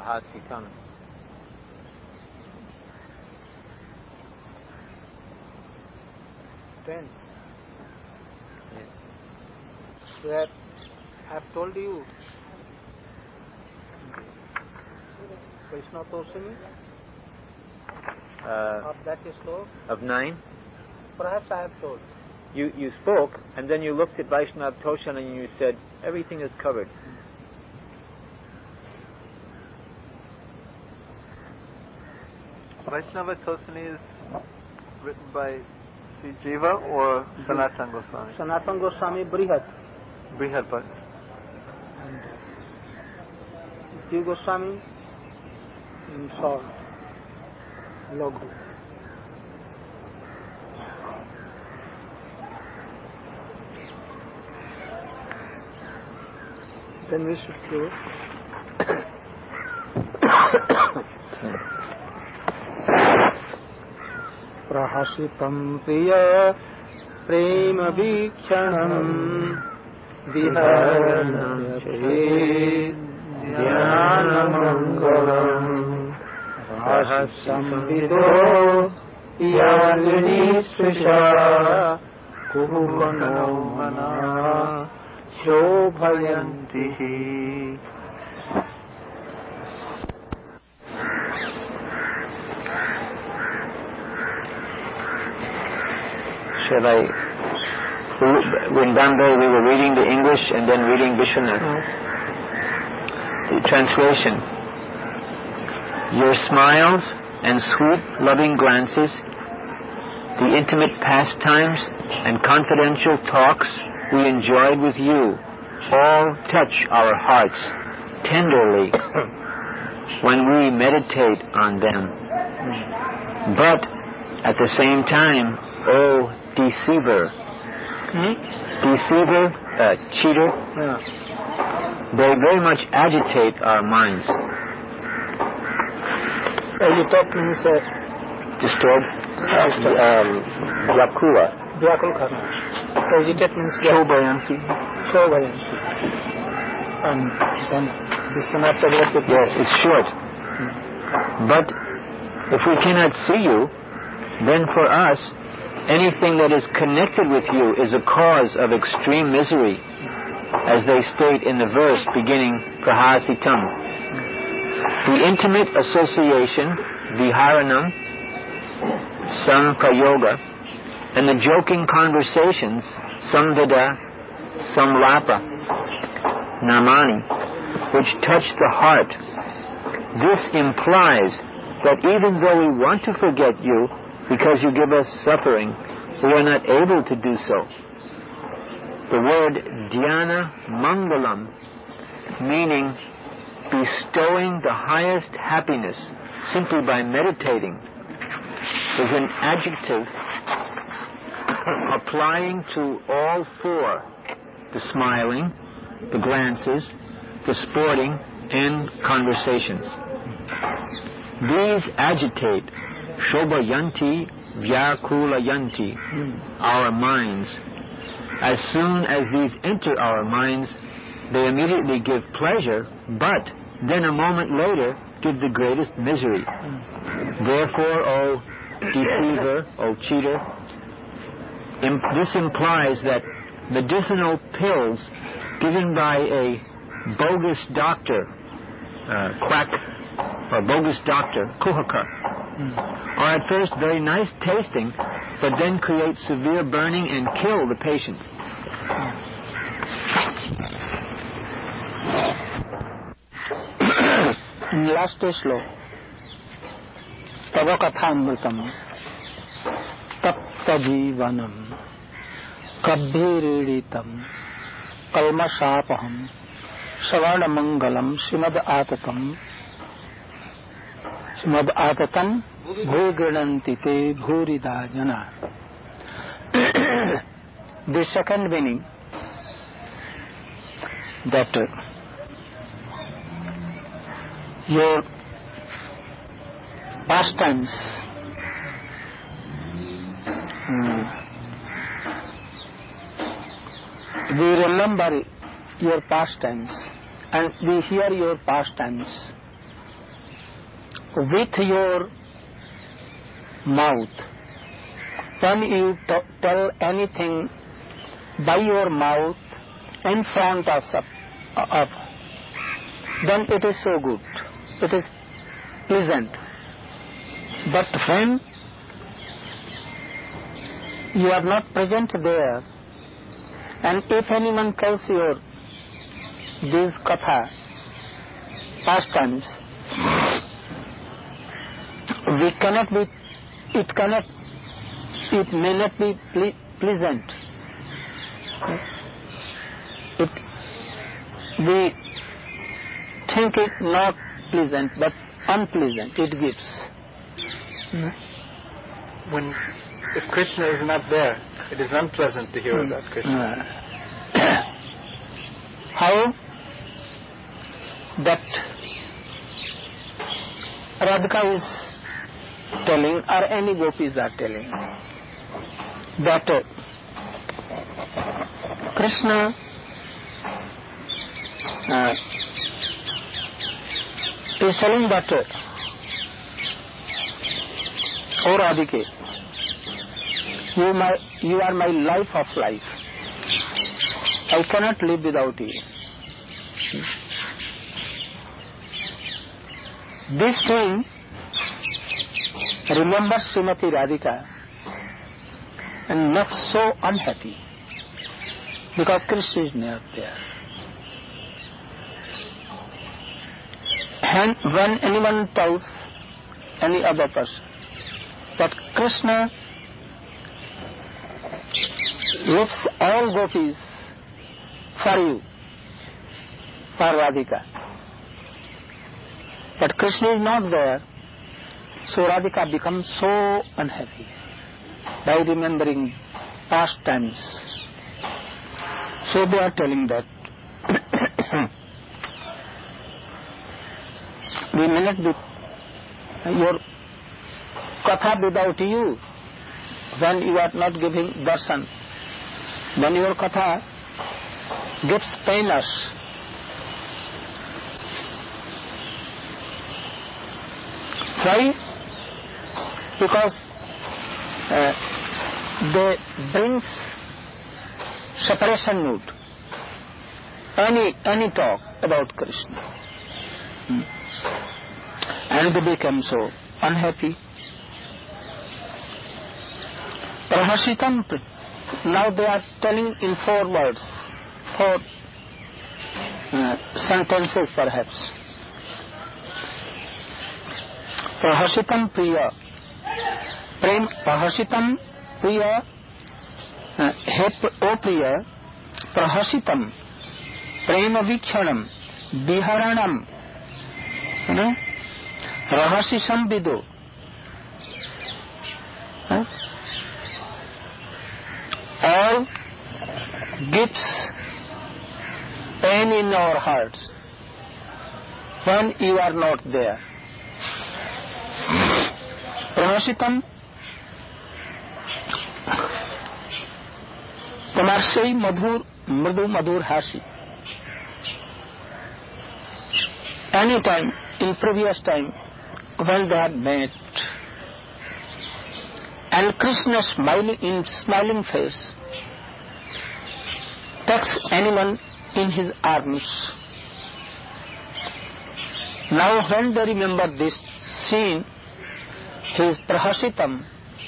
Prahasitam. Then, Yes. so that I have told you, Krishna Tosami, of that sloka, Of 9? perhaps I have told. You spoke, and then you looked at Vaishnav Toshan and you said, everything is covered. Vaishnava Tosani is written by Sri Jiva or Sanatana Goswami? Sanatana Goswami Brihat. Brihad Bhatt. And Jiva Goswami Short. Loghu. Then we should go. प्रहसितं प्रिय प्रेम वीक्षणं विहरन्ति ध्यानमङ्गलम् रहस्यंविदो यानिस्पृशा कुहुवनो मना शोभयन्ति. Shall I? In Bombay we were reading the English and then reading Vishwanath. The translation. Your smiles and sweet, loving glances, the intimate pastimes and confidential talks we enjoyed with you, all touch our hearts tenderly when we meditate on them. But at the same time, O deceiver, cheater, they very much agitate our minds. Agitate means Disturb? Vyakula. Vyakula. Agitate means Shobhayanti. Shobhayanti. And then this is not the Yes, it's short. But if we cannot see you, then for us, anything that is connected with you is a cause of extreme misery, as they state in the verse beginning Prahasitam. The intimate association, Viharanam, Samprayoga, and the joking conversations, Samvida, Samlapa, Namani, which touch the heart. This implies that even though we want to forget you, because you give us suffering, we are not able to do so. The word dhyana mangalam, meaning bestowing the highest happiness simply by meditating, is an adjective applying to all four: the smiling, the glances, the sporting, and conversations. These agitate, shobhayanti, vyakulayanti, our minds. As soon as these enter our minds, they immediately give pleasure, but then a moment later give the greatest misery. Therefore, O deceiver, O cheater, this implies that medicinal pills given by a bogus doctor, quack, or bogus doctor, kuhaka, are at first very nice tasting, but then create severe burning and kill the patient. Last sloka. Tava kathamritam tapta jivanam kabhiriditam kalmasapaham savana mangalam simad atatam bhugrananti te bhurida jana. The second meaning, that your pastimes we remember your pastimes and we hear your pastimes with your mouth. When you tell anything by your mouth in front of, then it is so good. It is pleasant. But when you are not present there, and if anyone tells you these katha, pastimes, it may not be pleasant. We think it not pleasant, but unpleasant it gives. If Krishna is not there, it is unpleasant to hear about Krishna. How that Radhika is telling, or any gopis are telling, that Krishna is telling that, O Radhike, you are my life of life. I cannot live without you. This thing remembers Srimati Radhika and makes so unhappy because Krishna is not there. And when anyone tells any other person that Krishna leaves all gopis for you, for Radhika, but Krishna is not there, so Radhika becomes so unhappy by remembering past times. So they are telling that we may not be your katha without you. When you are not giving darshan, then your katha gives pain us. Why? Because they brings separation mood. Any talk about Krishna, and they become so unhappy. Prahasitam. Now they are telling in 4 words, 4 sentences perhaps. Prahasitam priya. Prahasitam priya. O priya. Prahasitam. Prema vikshanam. Viharanam. Rahasi samvido. All gives pain in our hearts when you are not there. Prahasitam, তোমার সেই মৃদু মধুর হাসি. Any time in previous time when they had met, and Krishna smiling face takes anyone in his arms. Now when they remember this scene, his prahasitam,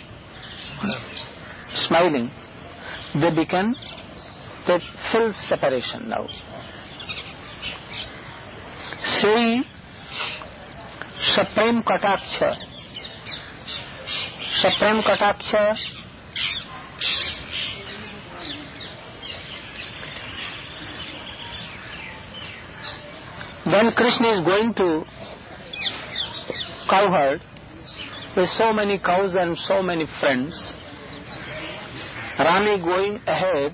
smiling, they feel separation now. Sei Supreme Kataksha. Supreme Kataksha when Krishna is going to cow herd with so many cows and so many friends, Rani going ahead,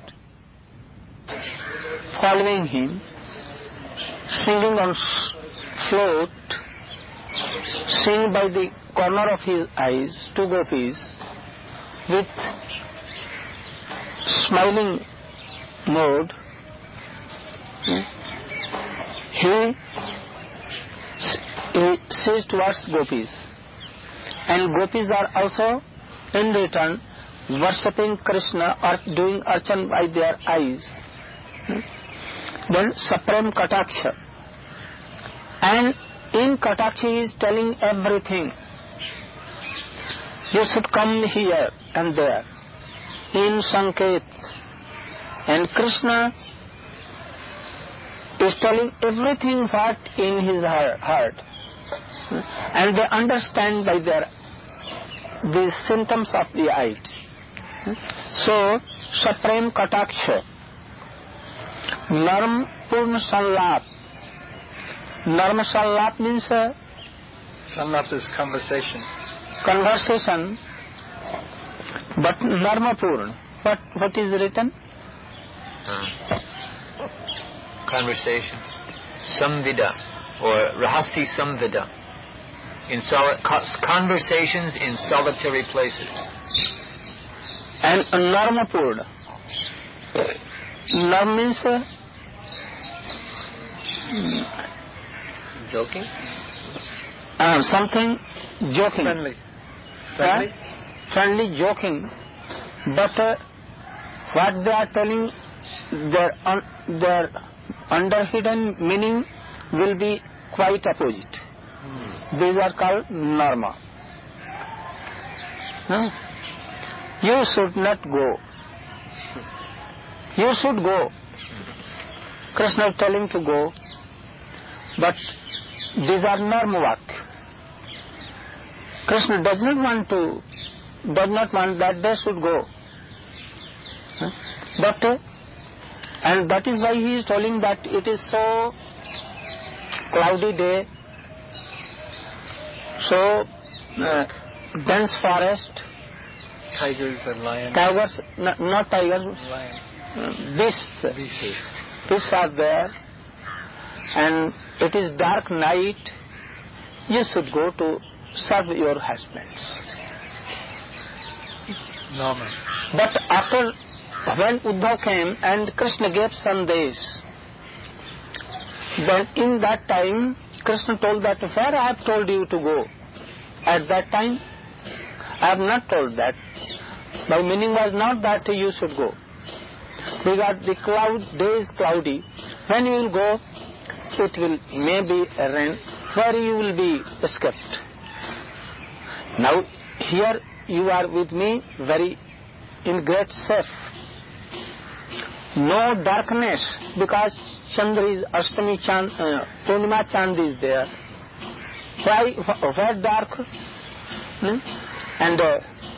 following him, singing on float, singing by the corner of his eyes, 2 gopis, with smiling mode. He he sees towards gopis, and gopis are also in return worshipping Krishna or doing archan by their eyes. Then Supreme Kataksha, and in Kataksha he is telling everything. You should come here and there in Sanket, and Krishna is telling everything what in his heart, and they understand by the symptoms of the eyes. So Supreme Kataksha, Narm Purna Sanlap. Narma Sanlap means Sanlap is conversation. Conversation, but Narma Purna. What is written? Conversation. Samvida or Rahasi Samvida. In conversations in solitary places. And Narma Purna. Narm means joking? Something joking. Friendly joking. But what they are telling, their underhidden meaning will be quite opposite. These are called Narma. You should not go. You should go. Krishna is telling to go, but these are Narma vak. Krishna does not want that they should go. But and that is why he is telling that it is so cloudy day, so dense forest. Tigers and lions. Tigers, not tigers. Lion. Beasts. Beasts are there, and it is dark night. You should go to serve your husbands. Normal. But after, when Uddhav came and Krishna gave Sandesh, then in that time Krishna told that, where I have told you to go? At that time I have not told that. My meaning was not that you should go, because the day is cloudy. When you will go, it will maybe rain, where you will be escaped. Now here you are with me very in great safe. No darkness, because Chandra is Ashtami Chand, Purnima Chand is there. Why dark? And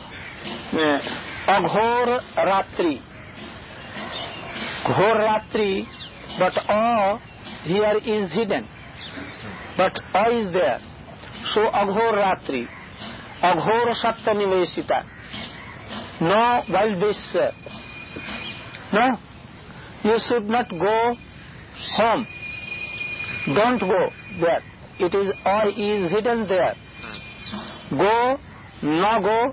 Aghor Ratri. Ghor Ratri, but all here is hidden. But all is there. So Aghor Ratri. Aghor Satta Nivesita. No wild beasts. No. You should not go home. Don't go there. It is all is hidden there. Go, no go.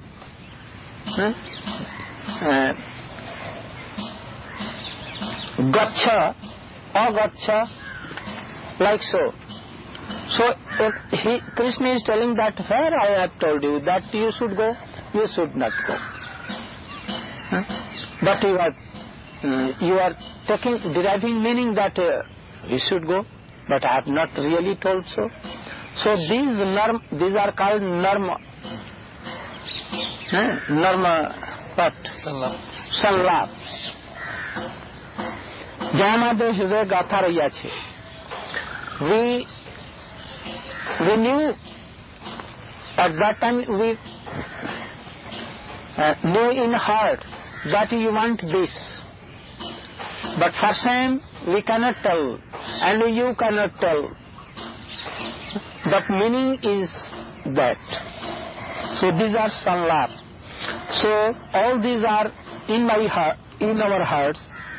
Gacha, agacha, like so. So Krishna is telling that where I have told you that you should go, you should not go. But you are deriving meaning that you should go, but I have not really told so. So these are called Narma. Narma what? Sanlap. Jayamade Hriday Gatha Raya Chhe. We knew at that time, we knew in heart that you want this. But for shame, we cannot tell, and you cannot tell. But meaning is that. So these are sanlap. So all these are in my heart, in our hearts.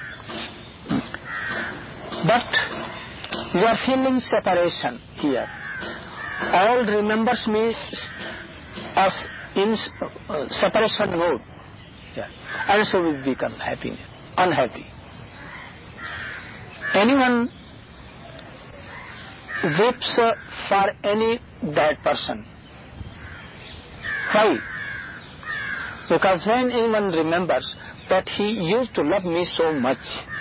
But we are feeling separation here. All remembers me as in separation mode. Yeah. And so we become unhappy. Anyone weeps for any dead person. Why? Because when anyone remembers that he used to love me so much,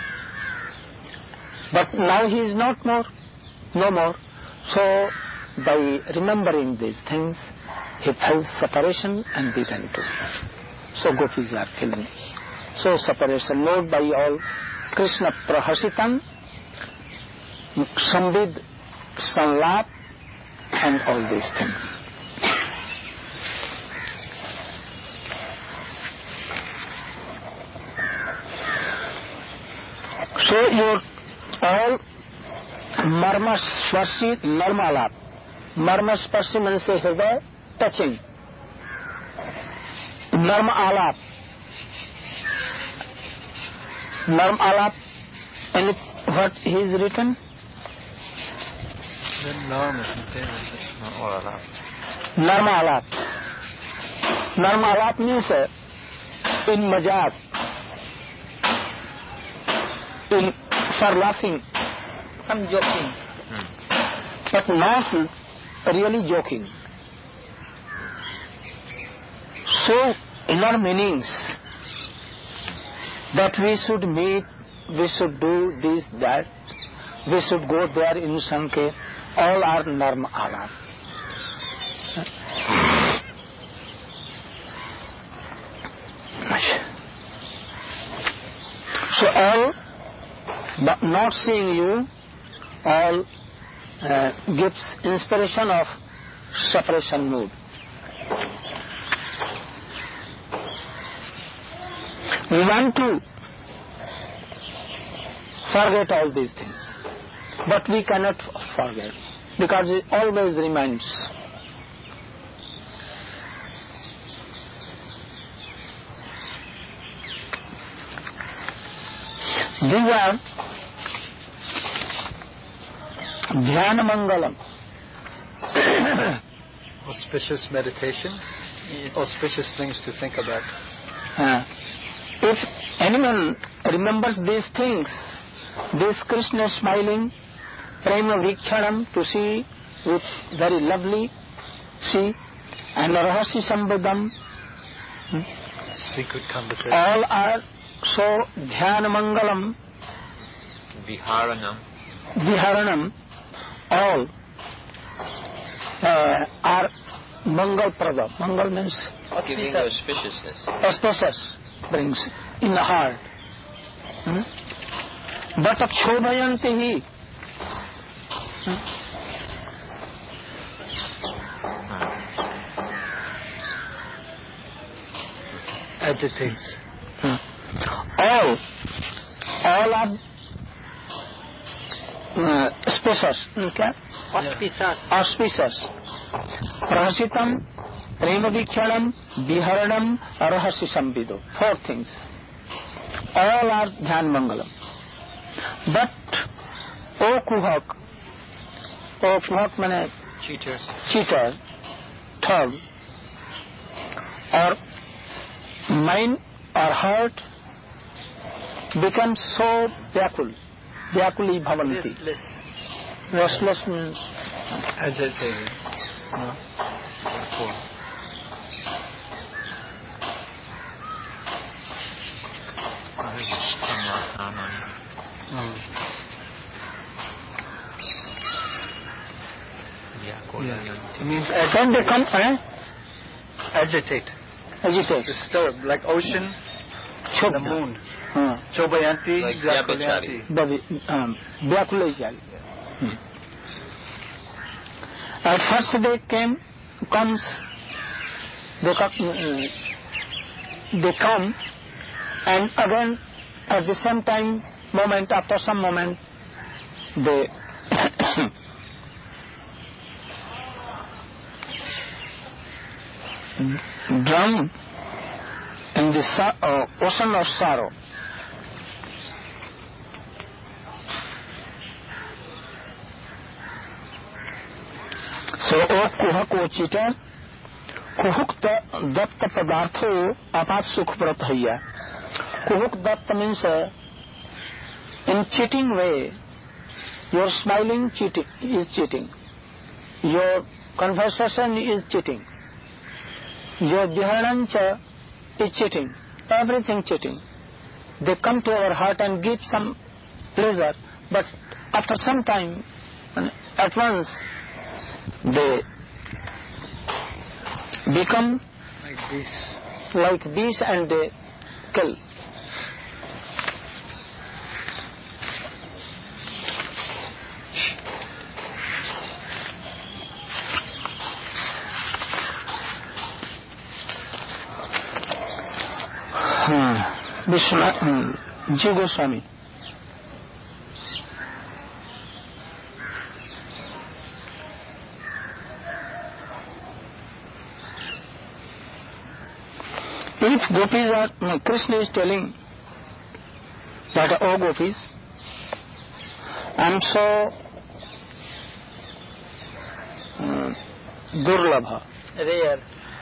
but now he is no more. So by remembering these things, he felt separation and began to. So gopis are feeling. So separation known by all. Krishna prahasitam, sambid, sanlap, and all these things. So your all marmasparshi narmalap. Marmasparshi means hriday touching. Narm alap. Narm alap. And what he is written? The norm is or alap. Narm alap. Narm alap means in mazak, in for laughing, I'm joking, but not really joking. So inner meanings that we should meet, we should do this, that, we should go there in Sanke, all are Narma Alap. So all, but not seeing you, all gives inspiration of separation mood. We want to forget all these things, but we cannot forget because it always remains. These are Dhyana Mangalam. Auspicious meditation, auspicious things to think about. If anyone remembers these things, this Krishna smiling, Prema Vikshanam, to see with very lovely, see, and Rahasi Sambadam, Secret conversation. all are so Dhyana Mangalam, Viharanam, all are Mangal Prada. Mangal means giving auspiciousness. auspicious, brings in the heart. But Akshobhayanti hi. Agitates. All are auspicious. Okay? Auspicious. Prahasitam, Prema Vikshanam, Viharanam, Rahasi Sambido. 4 things. All are Dhyan Mangalam. But O Kuhak means cheater, thug, or mind or heart becomes so Vyakuli Bhavanti. Restless means agitated. It means when they come, agitate. Disturb, like ocean, the moon. Chobayanti, Like Vyakulyanti. Vyakula. At first they comes, they come, and again at the same time, after some moment, they drown in the ocean of sorrow. So, O Kuhak, O cheater, Kuhukta Datta Padartho Apat Sukh Pratahya. Kuhuk Datta means in cheating way Your smiling is cheating. Your conversation is cheating. Your viharancha is cheating. Everything cheating. They come to our heart and give some pleasure, but after some time, at once, they become like bees and they kill. Ji Goswami. If gopis are, Krishna is telling that, oh gopis, I am so durlabha. Rare.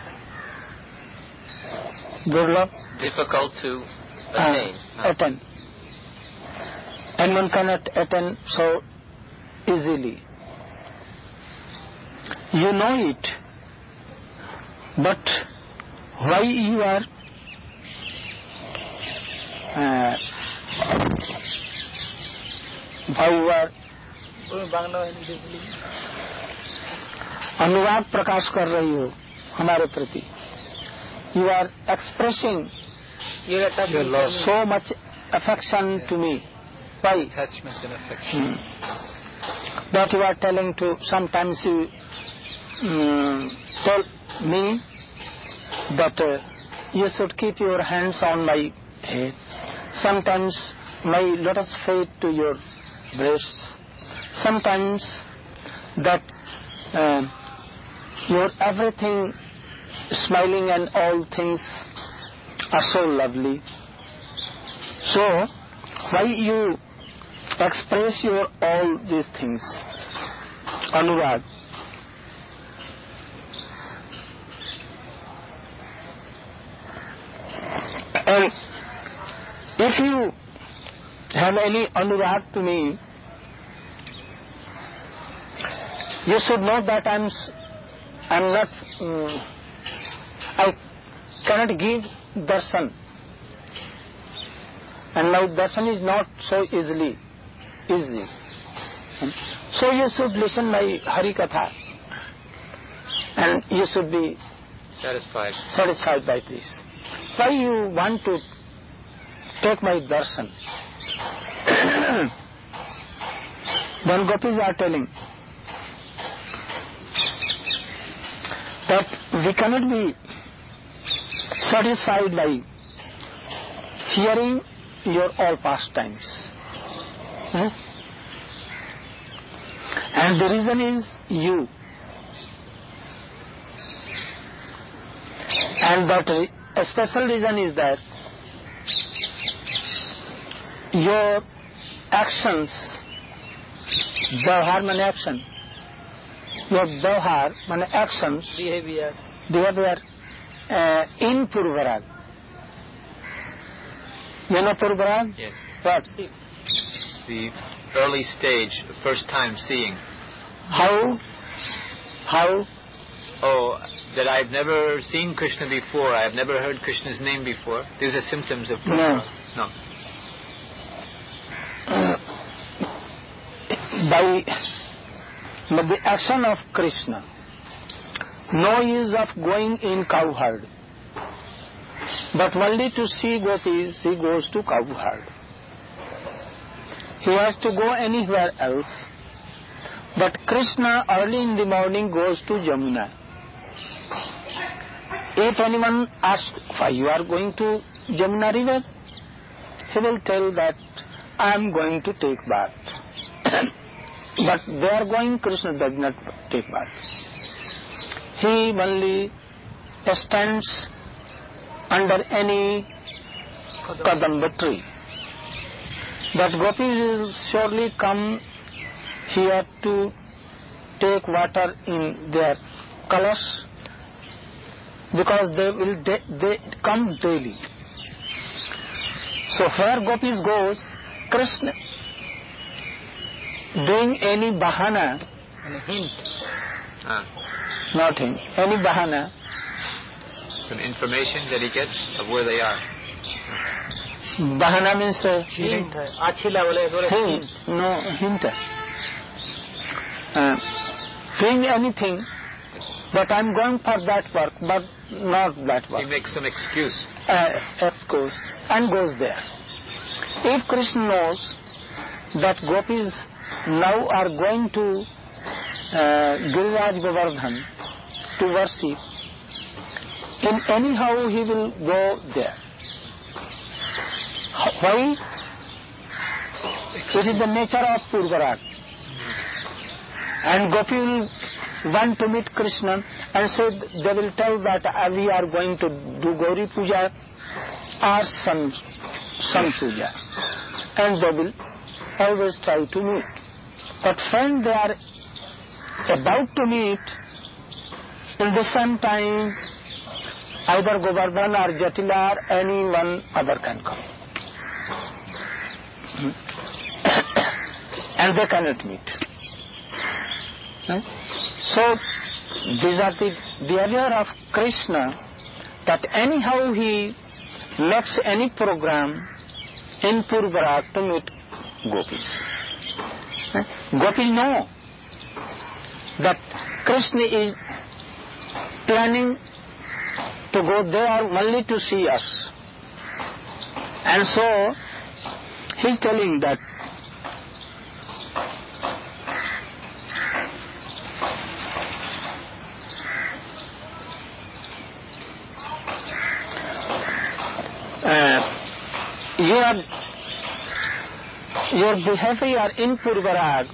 Durlabh. Difficult to attain. Attain. And one cannot attain so easily. You know it, but why you are अनुराग प्रकाश कर रही हो हमारे प्रति. You are expressing so much affection to me. Why? Attachment and affection. That you are telling to, sometimes you tell me that you should keep your hands on my head. Sometimes my lotus feet to your breasts. Sometimes that your everything smiling and all things are so lovely. So why you express your all these things? Anurag. And if you have any anurag to me, you should know that I cannot give darshan, and my darshan is not so easy. So you should listen my Hari Katha, and you should be satisfied by this. Why you want to take my darshan? Then gopis are telling that we cannot be satisfied by hearing your all pastimes. And the reason is you. And that a special reason is that your actions, Vyavhar means action, your Vyavhar means actions, behavior in Purvarag. You know Purvarag? Yes. What? The early stage, the first time seeing. How? Oh, that I've never seen Krishna before. I've never heard Krishna's name before. These are symptoms of Purvarag. No. By the action of Krishna, no use of going in cow herd, but only to see gopis he goes to cow herd. He has to go anywhere else, but Krishna early in the morning goes to Jamuna. If anyone asks why you are going to Jamuna river, he will tell that I am going to take bath. But they are going, Krishna does not take bath. He only stands under any kadamba tree. But gopis will surely come here to take water in their kalash, because they come daily. So where gopis goes, Krishna doing any bahana, And a hint. not him, any bahana, Some information that he gets of where they are. bahana means Hint. Achila bole hint, no hint. Doing anything, but I'm going for that work, but not that He work. makes some excuse. Excuse, and goes there. If Krishna knows that gopis now are going to Giriraj Govardhan to worship, in anyhow he will go there. Why? It is the nature of Purvarag. And gopi will want to meet Krishna and so they will tell that we are going to do Gauri Puja or some puja. And they will always try to meet. But when they are about to meet, in the same time, either Govardhan or Jatila or anyone other can come. And they cannot meet. So, these are the behavior of Krishna, that anyhow he makes any program in Purvarag to meet gopis. Gopis know that Krishna is planning to go there only to see us. And so, he is telling that your behavior in Purvarag,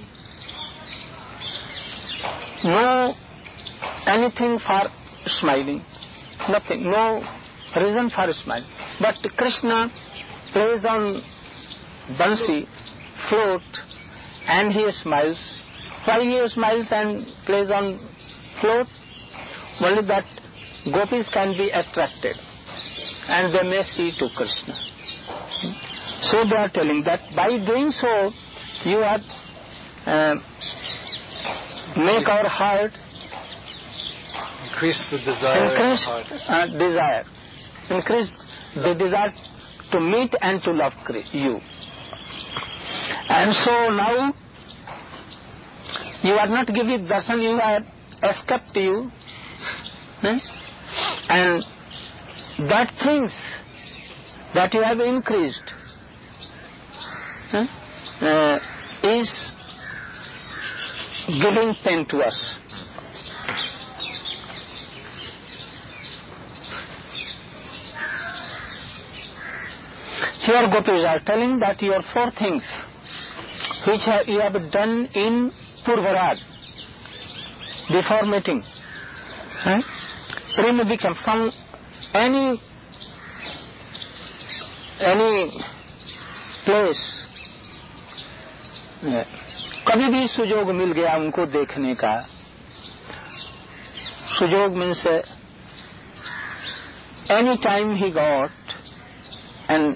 no anything for smiling, nothing, no reason for smiling. But Krishna plays on bansi, flute, and he smiles. Why he smiles and plays on flute? Only that gopis can be attracted and they may see to Krishna. So they are telling that by doing so, you are make our heart Increase the desire in the heart. Increase the desire to meet and to love you. And so now you are not giving darshan, you are escaped you. And that things that you have increased is giving pain to us. Here gopis are telling that your four things which you have done in Purvaraj before meeting, become from any place, कभी भी सुजोग मिल गया उनको देखने का. सुजोग means any time he got, and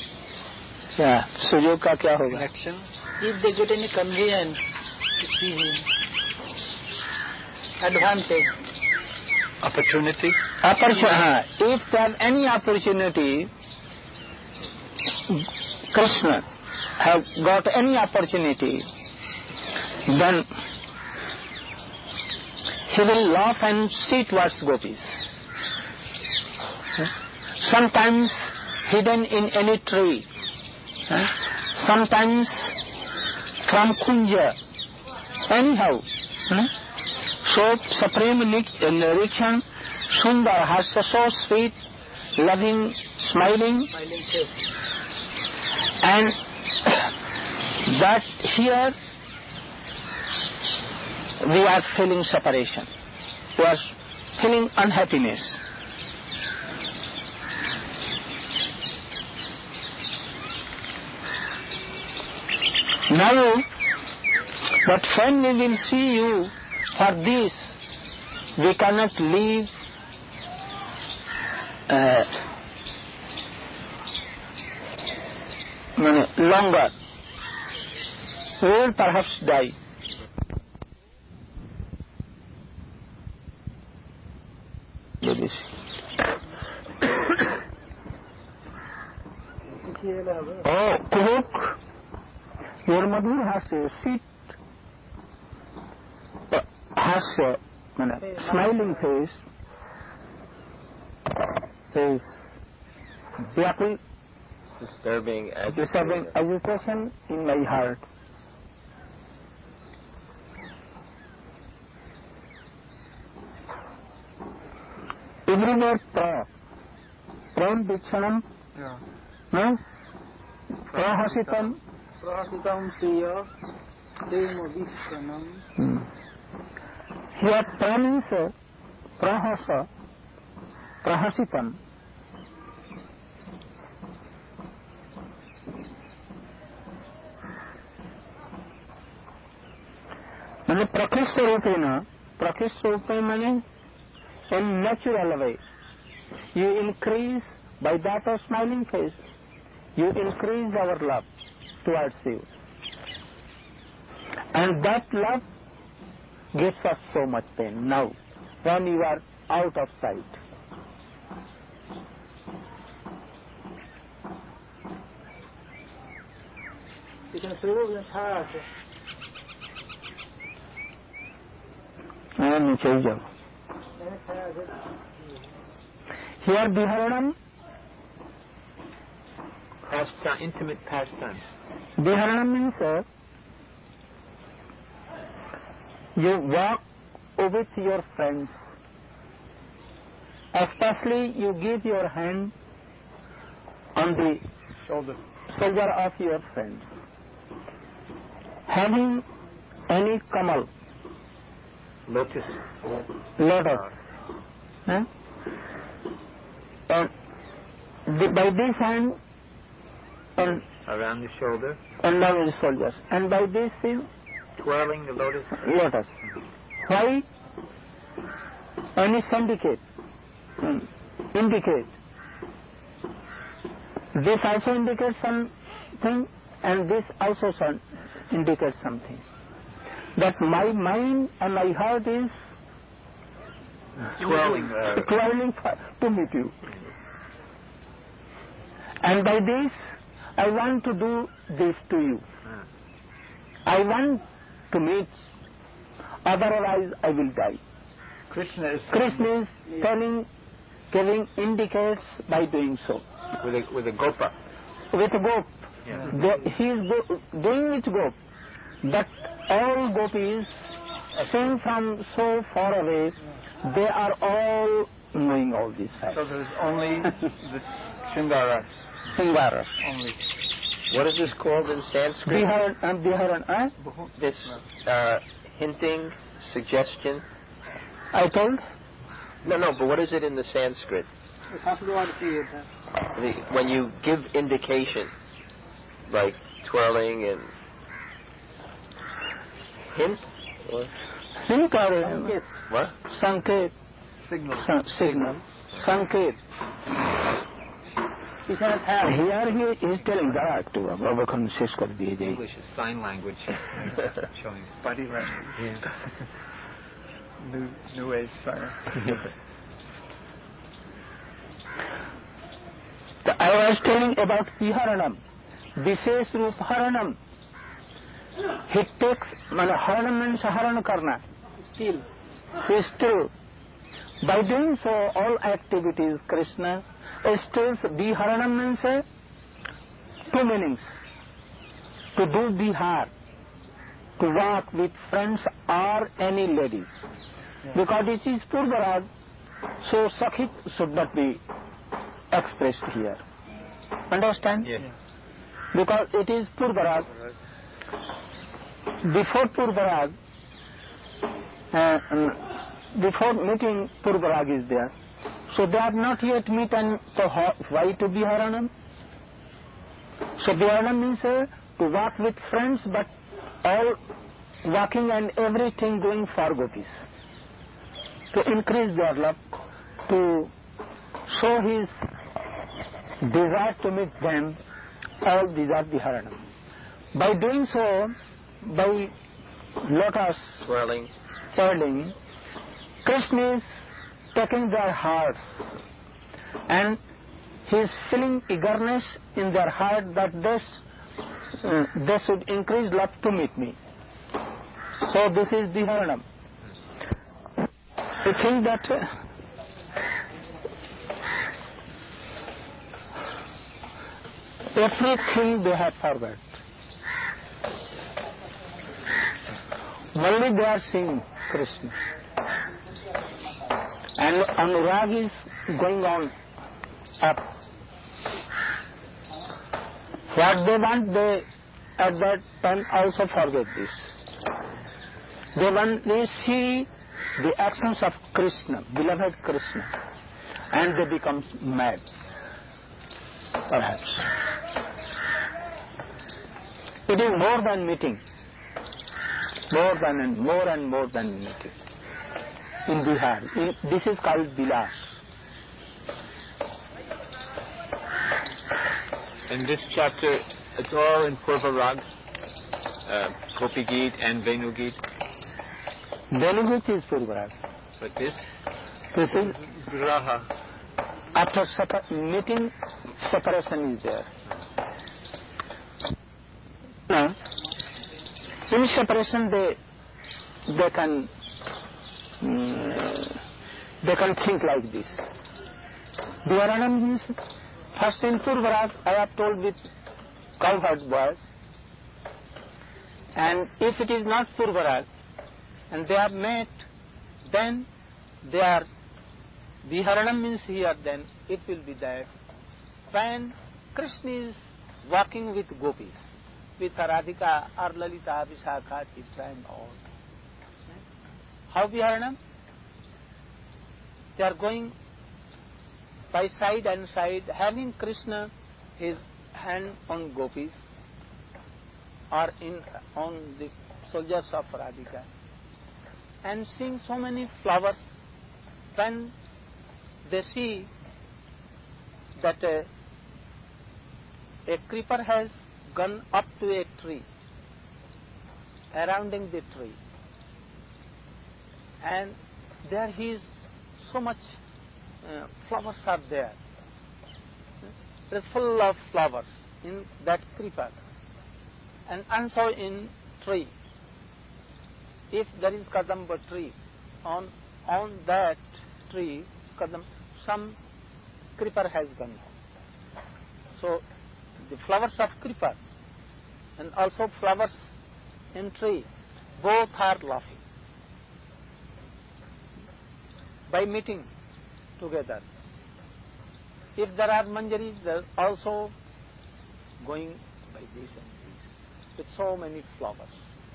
सुजोग का क्या होगा? Connection. If they get any convenience to see him, advantage. Opportunity. If they have any opportunity, Krishna have got any opportunity, then he will laugh and see towards gopis. Sometimes hidden in any tree, sometimes from kunja, anyhow. So supreme Nirikshan, Sundar has so sweet, loving, smiling face. and that here we are feeling separation, we are feeling unhappiness. Now, but when we will see you for this, we cannot live longer. we will perhaps die. Oh, cook. Your mother has a sweet, has a smiling face. Disturbing agitation in my heart. Everywhere Prem Vikshanam, no? Prahasitam Priya Prema Vikshanam. Here Prem is Prahasa, Prahasitam. मैंने प्रकृष्ट रूपे मैंने in natural way you increase by that of smiling face, you increase our love towards you, and that love gives us so much pain now when you are out of sight. You can prove the heart. Here Viharanam, intimate pastime. Viharanam means you walk with your friends, especially you give your hand on the shoulder of your friends, having any kamal, Lotus. And by this hand and around the shoulder, and around the shoulders, and by this twirling the lotus. Why? Any syndicate indicate. This also indicates something, and this also indicates something. That my mind and my heart is twirling to meet you. And by this, I want to do this to you. I want to meet, otherwise I will die. Krishna is giving indicates by doing so. With a gopa. With a gop. Yeah. He is doing with gop. But all gopis, seen from so far away, they are all knowing all these facts. So there's only the Shingaras. Only. What is this called in Sanskrit? Viharan. This hinting, suggestion. I told. No, but what is it in the Sanskrit? When you give indication, like twirling and hint? Hint or what? Sanket. Signal. Sanket. Here he is telling that to English is sign language. Showing body language. Yeah. New age sign. I was telling about Viharanam, Vishesh Rup Haranam. He takes, Haranam means Haran Karna. Still. By doing so, all activities, Krishna still, Viharanam means two meanings. To do vihar, to walk with friends or any ladies. Because this is Purvarag, so Sakhit should not be expressed here. Understand? Yes. Because it is Purvarag. Before Purvarag, before meeting Purvarag is there. So they have not yet met, and so why to Viharanam? So Viharanam means to walk with friends, but all walking and everything doing for gopis. To increase their love, to show his desire to meet them, all these are Viharanam. By doing so, by lotus Swirling. twirling, Krishna is taking their hearts and he is feeling eagerness in their heart that they should increase love to meet me. So this is Viharanam. I think that everything they have forgot. Only they are seeing Krishna. And Anurag is going on up. What they want, they at that time also forget this. They only see the actions of Krishna, beloved Krishna, and they become mad, perhaps. It is more than meeting, more and more than meeting. In Bihar, this is called Vilas. In this chapter, it's all in Purva Rag, Gopi Geet and Venu Geet. Venu Geet is Purva Rag. But this is Graha. after meeting, separation is there. In separation, they can think like this. Viharanam means first in Purvarag, I have told with cowherd voice, and if it is not Purvarag and they are met, then they are Viharanam means here. Then it will be that when Krishna is walking with gopis, with Radhika or Lalita, Vishakha, Chitra and all. How Viharanam? They are going by side and side, having Krishna his hand on gopis or on the soldiers of Radhika, and seeing so many flowers. When they see that a creeper has gone up to a tree, surrounding the tree, and there is so much flowers are there. It is full of flowers in that creeper, and also in tree. If there is kadamba tree, on that tree, some creeper has gone. So the flowers of creeper and also flowers in tree, both are laughing by meeting together. If there are manjaris, they are also going by this and this, with so many flowers.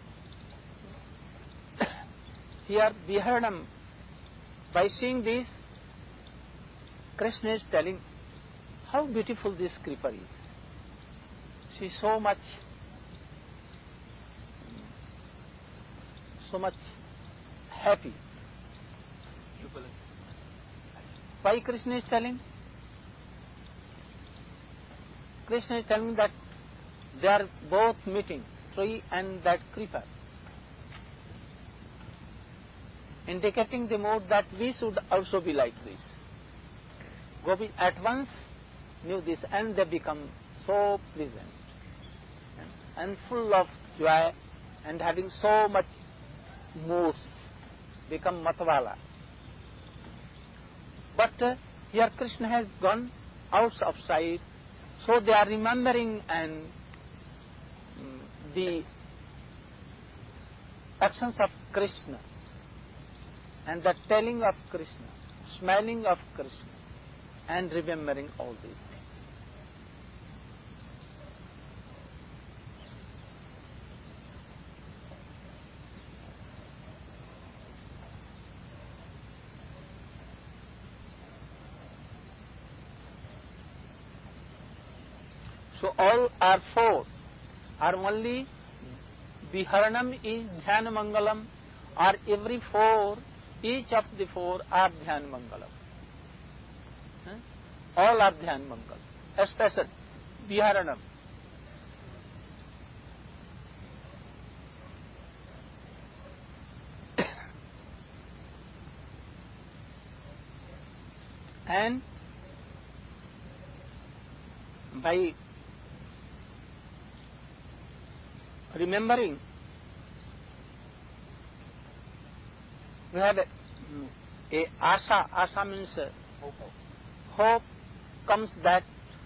Here Viharanam, by seeing this, Krishna is telling how beautiful this creeper is. She is so much happy. Why Krishna is telling? Krishna is telling that they are both meeting, tree and that creeper, indicating the mood that we should also be like this. Gopi at once knew this, and they become so pleasant and full of joy and having so much moods, become matwala. But here Krishna has gone out of sight, so they are remembering and the actions of Krishna and the telling of Krishna, smelling of Krishna, and remembering all these things. So all are four, are only Viharanam is Dhyan Mangalam, or every four, each of the four are Dhyan Mangalam. All are Dhyan Mangalam, especially Viharanam. And by remembering, we have a asa. Asa means hope comes that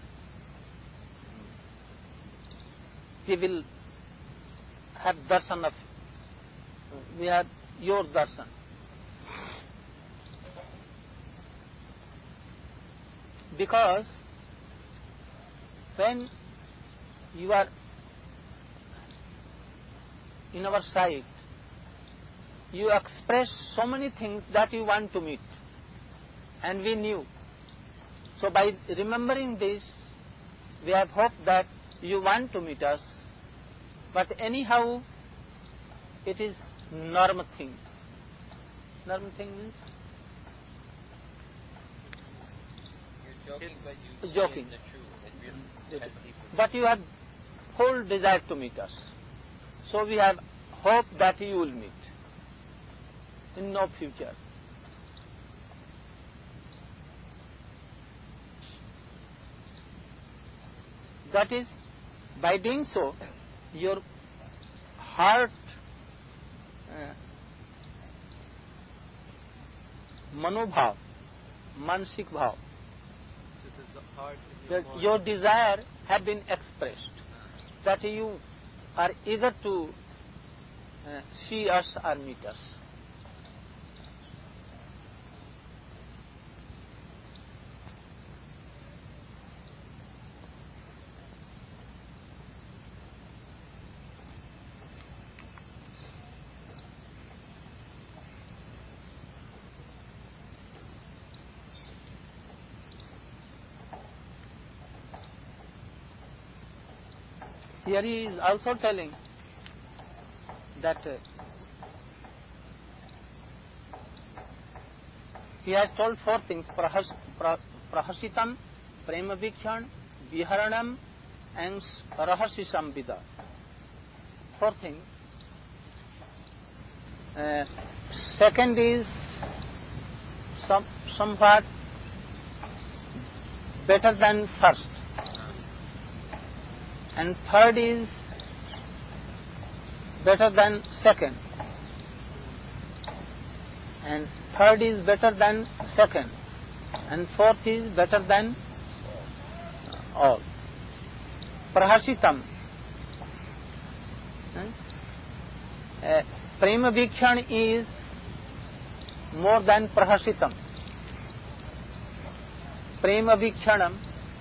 we will have darshan of, we have your darshan. Because when you are in our sight, you express so many things that you want to meet, and we knew. So by remembering this, we have hope that you want to meet us, but anyhow, it is normal thing. Normal thing means? You're joking, but you Joking. see the truth. It really But you have whole desire to meet us. So we have hope that you will meet in no future. That is, by doing so, your heart, manobhav, mansik bhav, your desire have been expressed, that you are eager to see us or meet us. Here he is also telling that he has told four things: prahasitam, prema vikshan, viharanam, and rahasi sambhida. Four things. Second is somewhat better than first. And third is better than second. And third is better than second. And fourth is better than all. Prahasitam. Prema vikshan is more than prahasitam. Prema vikshanam.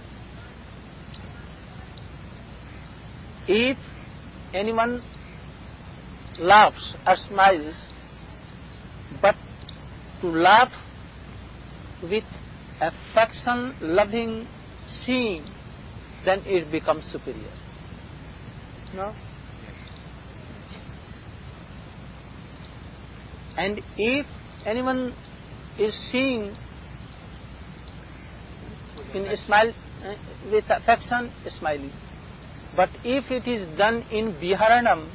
If anyone laughs or smiles, but to laugh with affection, loving, seeing, then it becomes superior. No? And if anyone is seeing in a smile, with affection, smiling. But if it is done in viharanam,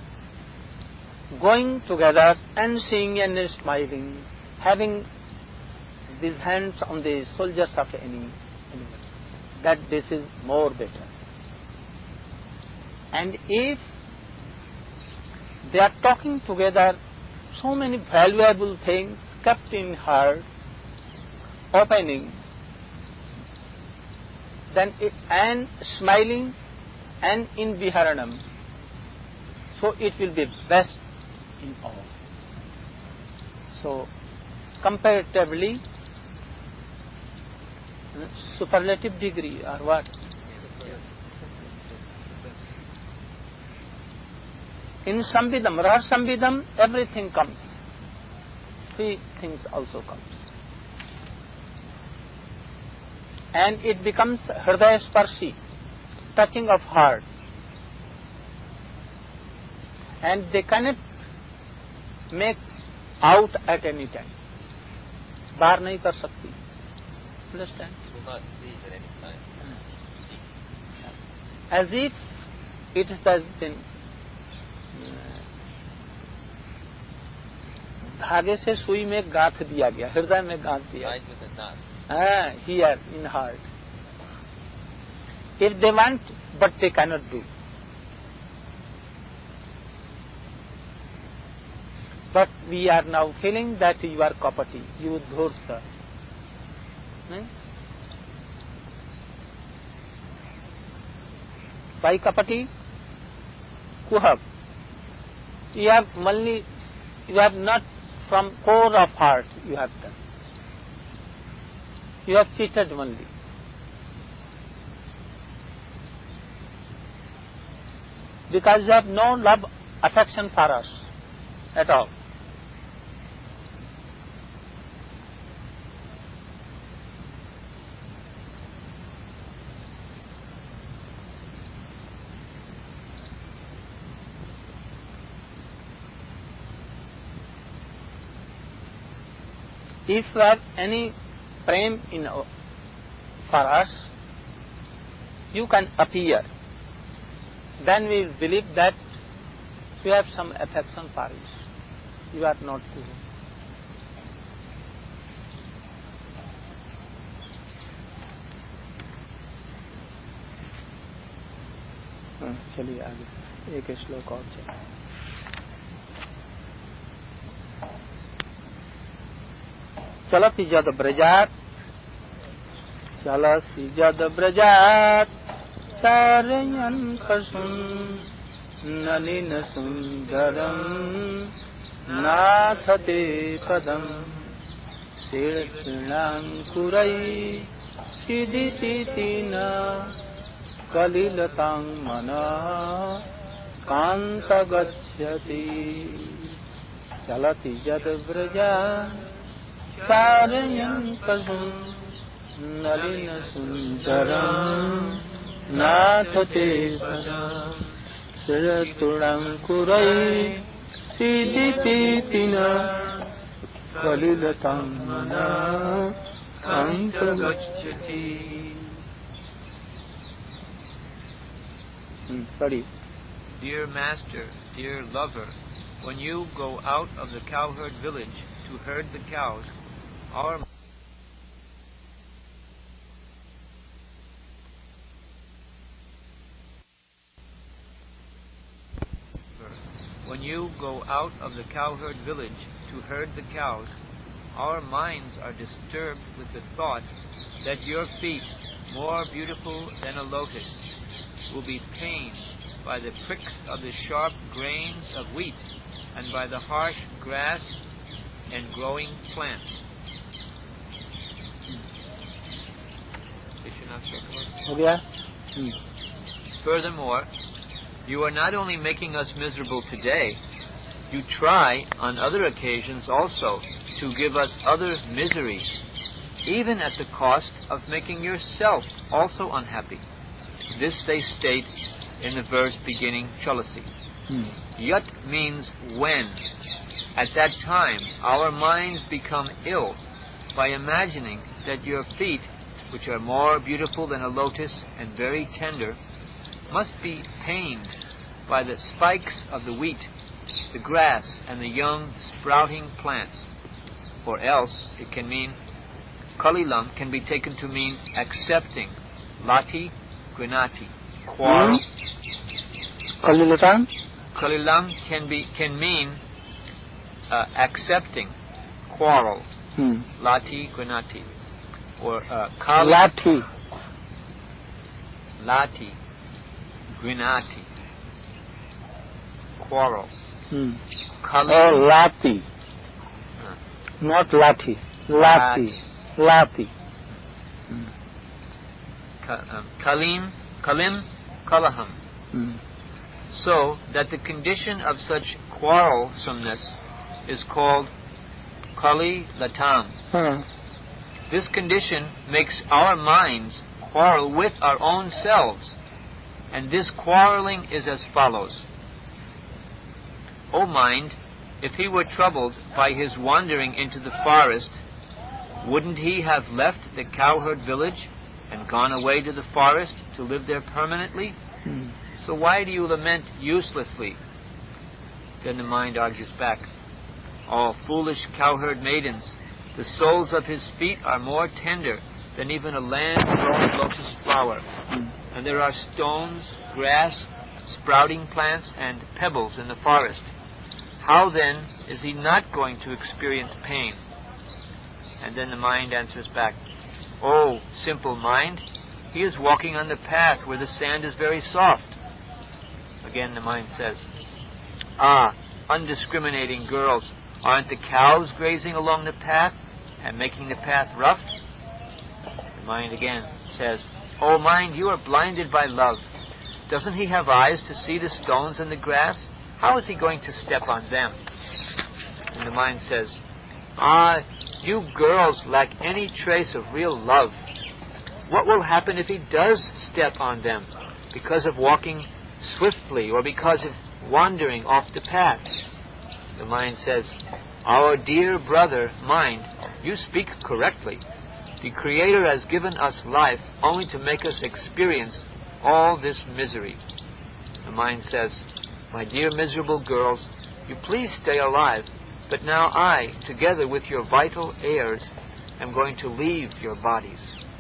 going together and seeing and smiling, having these hands on the soldiers of enemy, that this is more better. And if they are talking together, so many valuable things kept in heart, opening, then and smiling, and in viharanam, so it will be best in all. So, comparatively, superlative degree or what? In sambhidam, rahasambhidam, everything comes. Three things also comes. And it becomes hridaya sparshi, touching of heart, and they cannot make out at any time. बाहर नहीं कर सकती. Understand? will not see at any time. As if it has been धागे से सुई में गांथ दिया गया, हृदय में गांथ दिया. Tied with a knot. here in heart. If they want, but they cannot do. But we are now feeling that you are kapati, you dhurta. Why kapati? Kuhab. You have only, you have not from core of heart you have done. You have cheated only. Because you have no love, affection for us at all. If you have any prem for us, you can appear. Then we will believe that you have some affection for us. You are not good. चलिए आगे एक श्लोक और चलिए. चलति जद ब्रजात, चलसि जद ब्रजात, चारयन् कसुन् नलिन सुन्दरम्, नाथते पदम् शीर्षणाङ्कुरै सिदिति न कलिलतां मनः कान्त गच्छति. चलति जद ब्रजात् चारयन् कसुन् नलिन सुन्दरम्, नाथते पदम् शीर्षणाङ्कुरै सिदिति न कलिलतां मनः कान्त गच्छति. Dear Master, dear lover, when you go out of the cowherd village to herd the cows, our minds are disturbed with the thought that your feet, more beautiful than a lotus, will be pained by the pricks of the sharp grains of wheat and by the harsh grass and growing plants. Furthermore, you are not only making us miserable today, you try on other occasions also to give us other miseries, even at the cost of making yourself also unhappy. This they state in the verse beginning Chalasi. Yat means when. At that time, our minds become ill by imagining that your feet, which are more beautiful than a lotus and very tender, must be pained by the spikes of the wheat, the grass, and the young sprouting plants. Or else, it can mean, Kalilam can be taken to mean accepting, Lati, Grinati, quarrel. Kalilam can mean accepting, quarrel, Lati, Grinati, or Lati, Grinati, quarrel. Oh, Lati, not Lati, Lati. Kalim, Kalaham. So that the condition of such quarrelsomeness is called Kali Latam. This condition makes our minds quarrel with our own selves, and this quarreling is as follows. O mind, if he were troubled by his wandering into the forest, wouldn't he have left the cowherd village and gone away to the forest to live there permanently? So why do you lament uselessly? Then the mind argues back. All foolish cowherd maidens, The soles of his feet are more tender than even a land-grown lotus flower. And there are stones, grass, sprouting plants, and pebbles in the forest. How then is he not going to experience pain? And then the mind answers back, "Oh, simple mind, he is walking on the path where the sand is very soft." Again the mind says, "Ah, undiscriminating girls, aren't the cows grazing along the path and making the path rough?" The mind again says, "Oh mind, you are blinded by love. Doesn't he have eyes to see the stones and the grass? How is he going to step on them?" And the mind says, "Ah, you girls lack any trace of real love. What will happen if he does step on them because of walking swiftly or because of wandering off the path?" The mind says, "Our dear brother, mind, you speak correctly. The Creator has given us life only to make us experience all this misery." The mind says, "My dear miserable girls, you please stay alive, but now I, together with your vital heirs, am going to leave your bodies."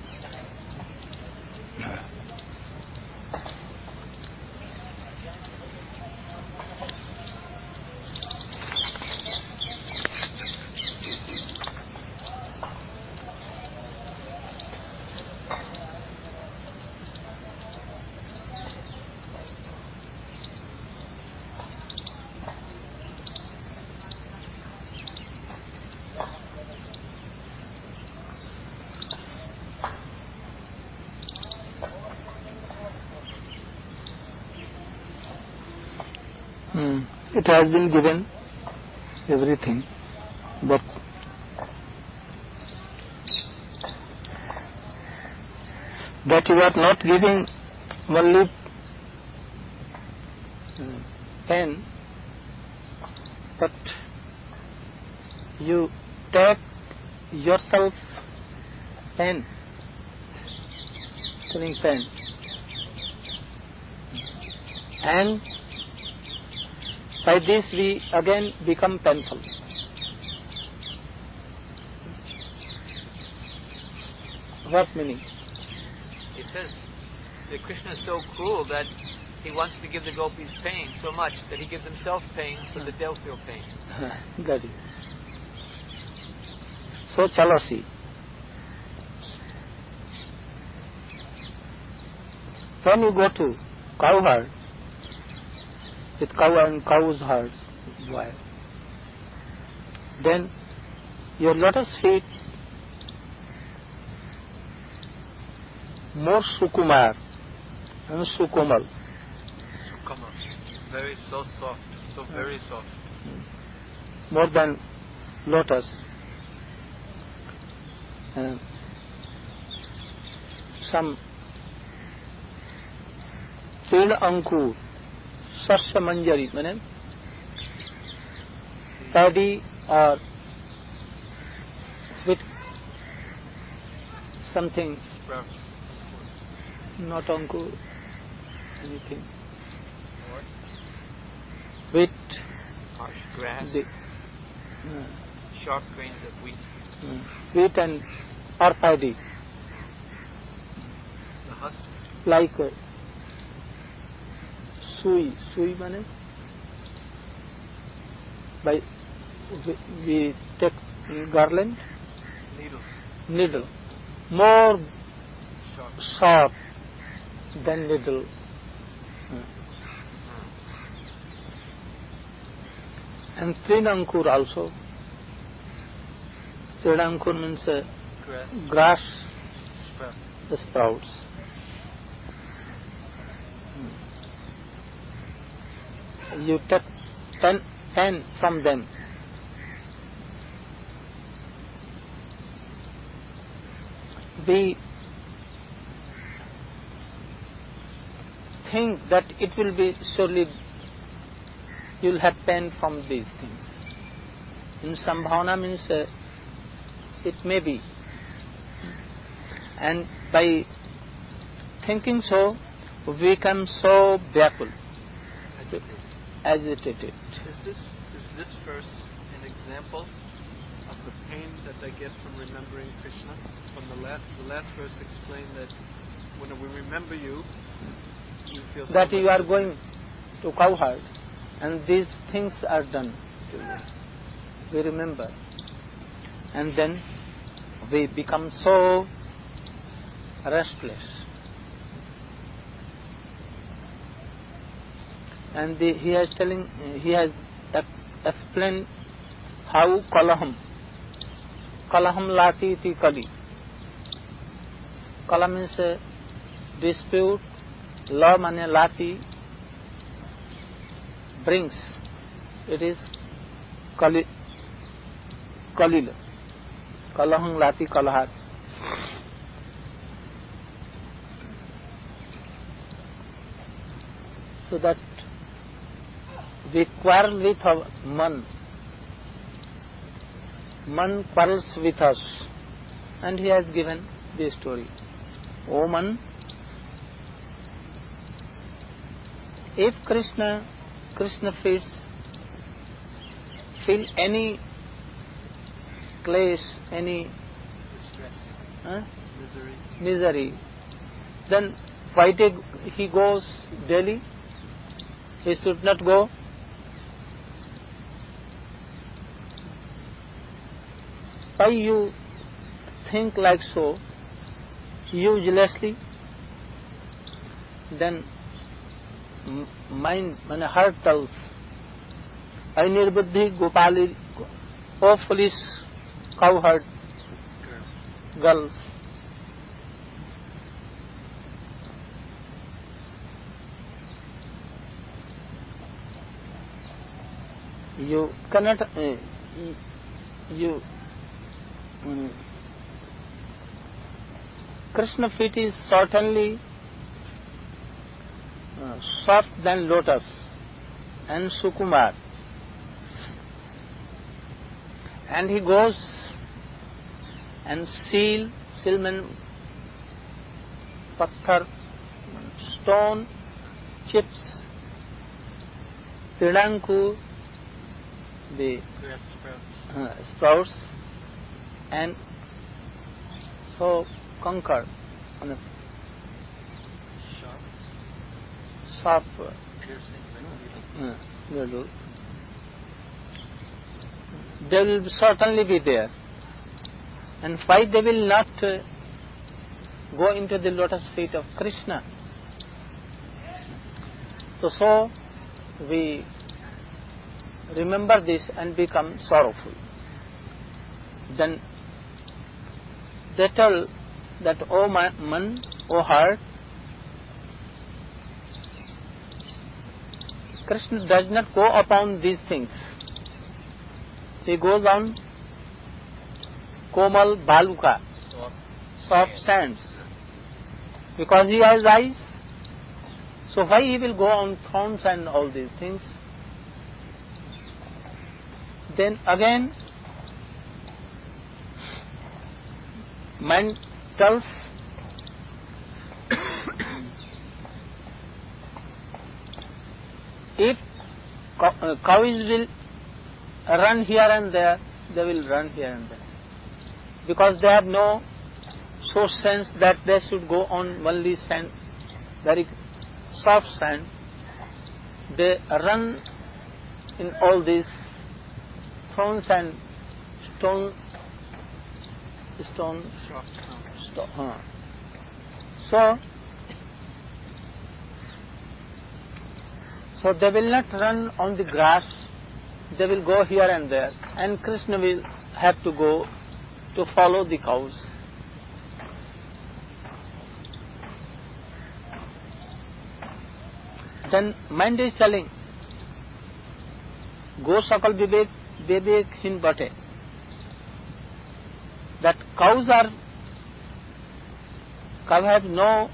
It has been given everything, but that you are not giving only pain, but you take yourself pain, feeling pain, and by this we again become painful. What meaning? It says that Krishna is so cruel that he wants to give the gopis pain so much that he gives himself pain so that they'll feel pain. That is. So chalo see. When you go to cow herd, with cow and cow's herds, then your lotus feet more sukumar and sukomal. Sukumar. Very so soft. So very soft. More than lotus. Some Trina Ankur, Sasya Manjari, meaning paddy or with something, Sprout. not Ankur, anything. What? Wheat, Harsh grass, sharp grains of wheat. Wheat and or paddy, The husk. like sui meaning by we take garland, needle, more sharp than needle. And Trinankur also. Trinankur means grass, the sprouts. You take 10 from them. We think that it will be surely you will have pain from these things. In Sambhavana means it may be. And by thinking so, we become so backward, agitated. Is this verse an example of the pain that they get from remembering Krishna? From the last verse explained that when we remember you, you feel so that much you are misery. going to cowherd and these things are done to you. We remember. And then we become so restless. And he has explained how kalaham lati iti kali. Kala means dispute, law mane lati brings. It is kalila. Kalaham lati kalahat. So that we quarrel with our man. Man quarrels with us. And he has given this story. O man, if Krishna feel any place, any Distress, misery, then why he goes daily? He should not go. Why you think like so uselessly? Then mind, heart tells, I nirbuddhi gopali, O foolish cowherd girls. You cannot, Krishna feet is certainly soft than lotus and sukumar. And he goes and seal means patthar, stone, chips, tidanku, the sprouts, and so conquer on a sharp needle. They will certainly be there. And why they will not go into the lotus feet of Krishna? So we remember this and become sorrowful. Then they tell that, O man, O heart, Krishna does not go upon these things. He goes on komal baluka, soft sands, because he has eyes. So why he will go on thorns and all these things? Then again, man tells, if cows will run here and there, they will run here and there. Because they have no so sense that they should go on only sand, very soft sand. They run in all these thorns and stone. So they will not run on the grass. They will go here and there, and Krishna will have to go to follow the cows. Then mind is telling, go sakal vivek hin bate. That cows have no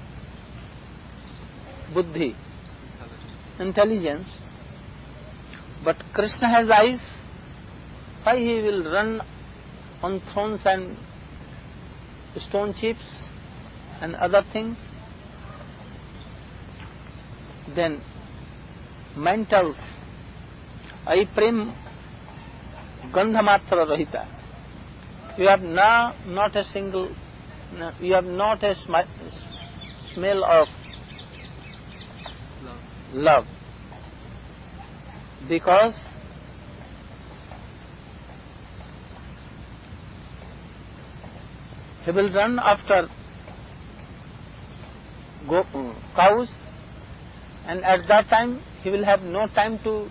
buddhi, intelligence, but Krishna has eyes. Why he will run on thorns and stone chips and other things? Then man tells, I prem gandhamatra rahita. You have now not a single, you have not a smell of love. Because he will run after cows, and at that time he will have no time to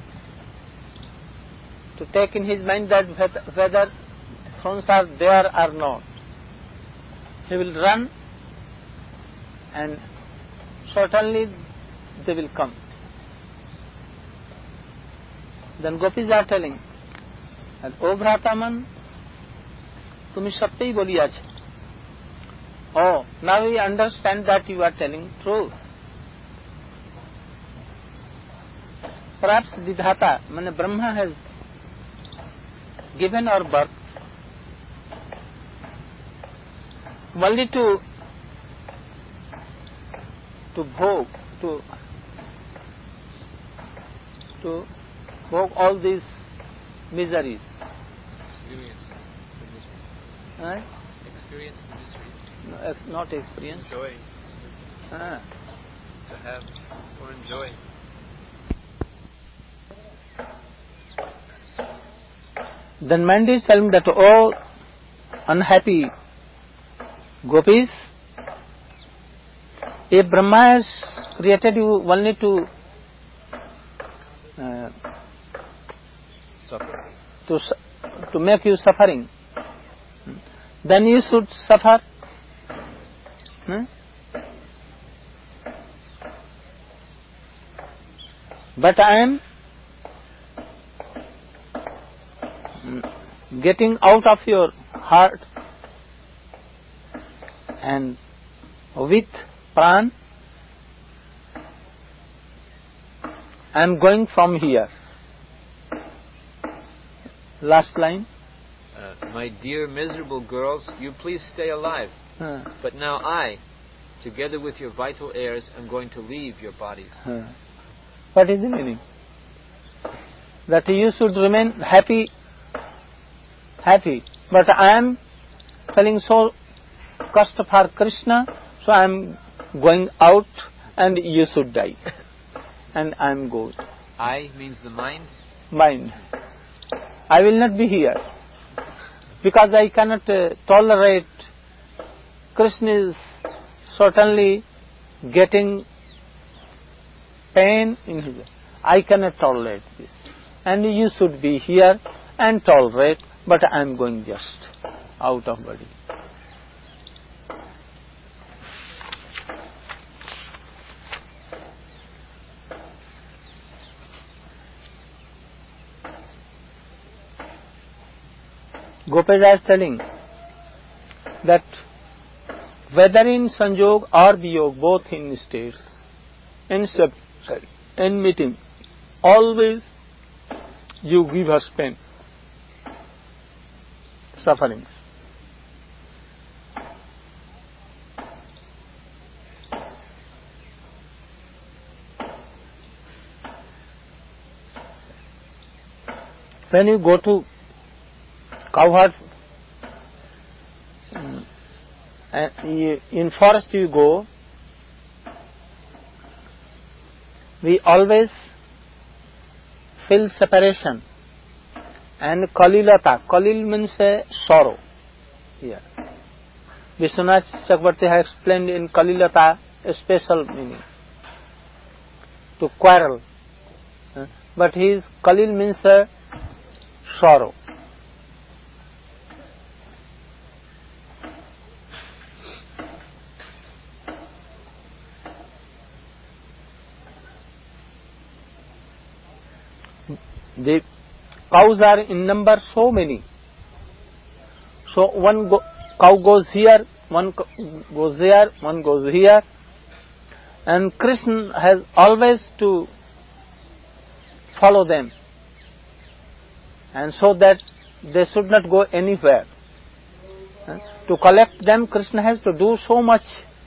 take in his mind that whether thorns are there or not. He will run, and certainly they will come. Then gopis are telling that, O Bhrataman, tumi satyai boliyache. Oh, now we understand that you are telling truth. Perhaps Vidhata, meaning Brahma, has given our birth only to bhog, to bhog all these miseries. Experience the misery. Right? Experience the misery. No, not experience. Enjoy. To have or enjoy. Then Mandi is telling that, oh, unhappy gopis, if Brahma has created you only to Suffer. to make you suffering, then you should suffer. But I am getting out of your heart, and with pran I am going from here. Last line. My dear miserable girls, you please stay alive. But now I, together with your vital heirs, am going to leave your bodies. What is the meaning? That you should remain happy, but I am feeling so cost for Krishna, so I am going out and you should die. And I am good. I means the mind? Mind. I will not be here, because I cannot tolerate. Krishna is certainly getting pain in his. I cannot tolerate this. And you should be here and tolerate, but I am going just out of body. Gopaja is telling that whether in Sanjog or Viyog, both in states, in meeting, always you give us pain, sufferings. When you go to cowherd, in forest you go, we always feel separation and kalilata. Kalil means sorrow. Here, Vishwanath Chakravarti has explained in kalilata a special meaning, to quarrel. But his kalil means sorrow. The cows are in number so many. So one cow goes here, one goes there, one goes here. And Krishna has always to follow them. And so that they should not go anywhere. To collect them, Krishna has to do so much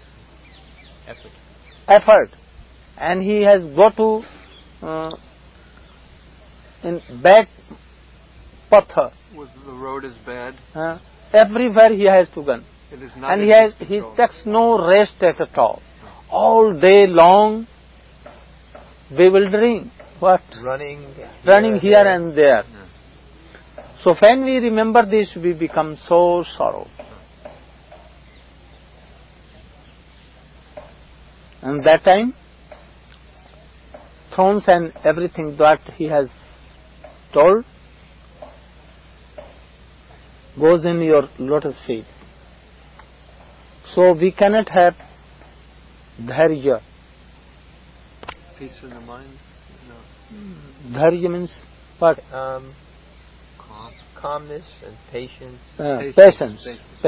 effort. And he has go to in bad path. The road is bad. everywhere he has to go. It is not And in his he control. takes no rest at all. All day long, bewildering. What? Running here and there. So when we remember this, we become so sorrowful. And that time, thrones and everything that he has told goes in your lotus feet. So we cannot have dharya. Peace in the mind. No. Dharya means what? Calmness and patience. Patience.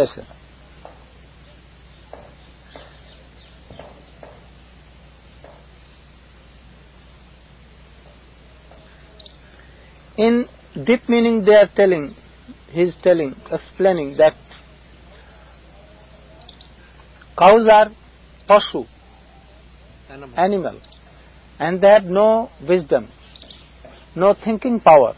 In deep meaning, they are telling, explaining that cows are pashu, animal, and they have no wisdom, no thinking power.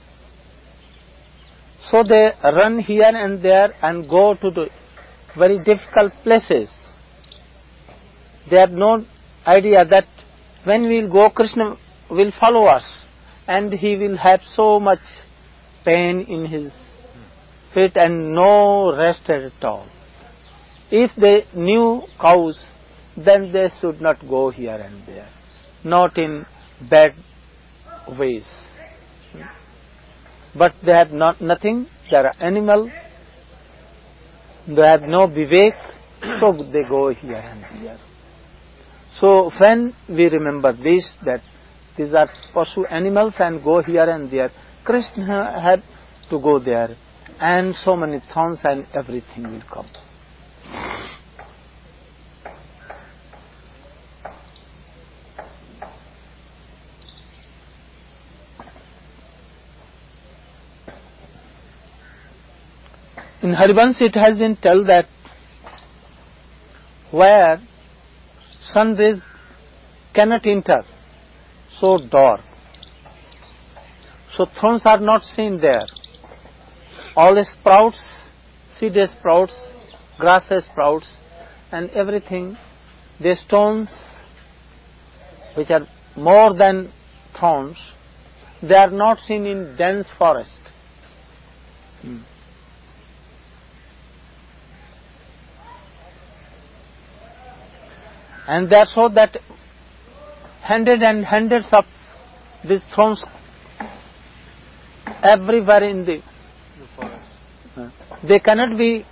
So they run here and there and go to the very difficult places. They have no idea that when we will go, Krishna will follow us, and he will have so much pain in his feet and no rest at all. If they knew cows, then they should not go here and there, not in bad ways. But they have nothing, they are animal, they have no vivek, so they go here and there. So when we remember this, that these are pashu animals and go here and there, Krishna had to go there, and so many thorns and everything will come. In Harivansh it has been told that where sun rays cannot enter, so dark. So thorns are not seen there. All the sprouts, seed sprouts, grass sprouts, and everything, the stones which are more than thorns, they are not seen in dense forest. And that's so that hundreds and hundreds of these thorns everywhere in the forest. They cannot be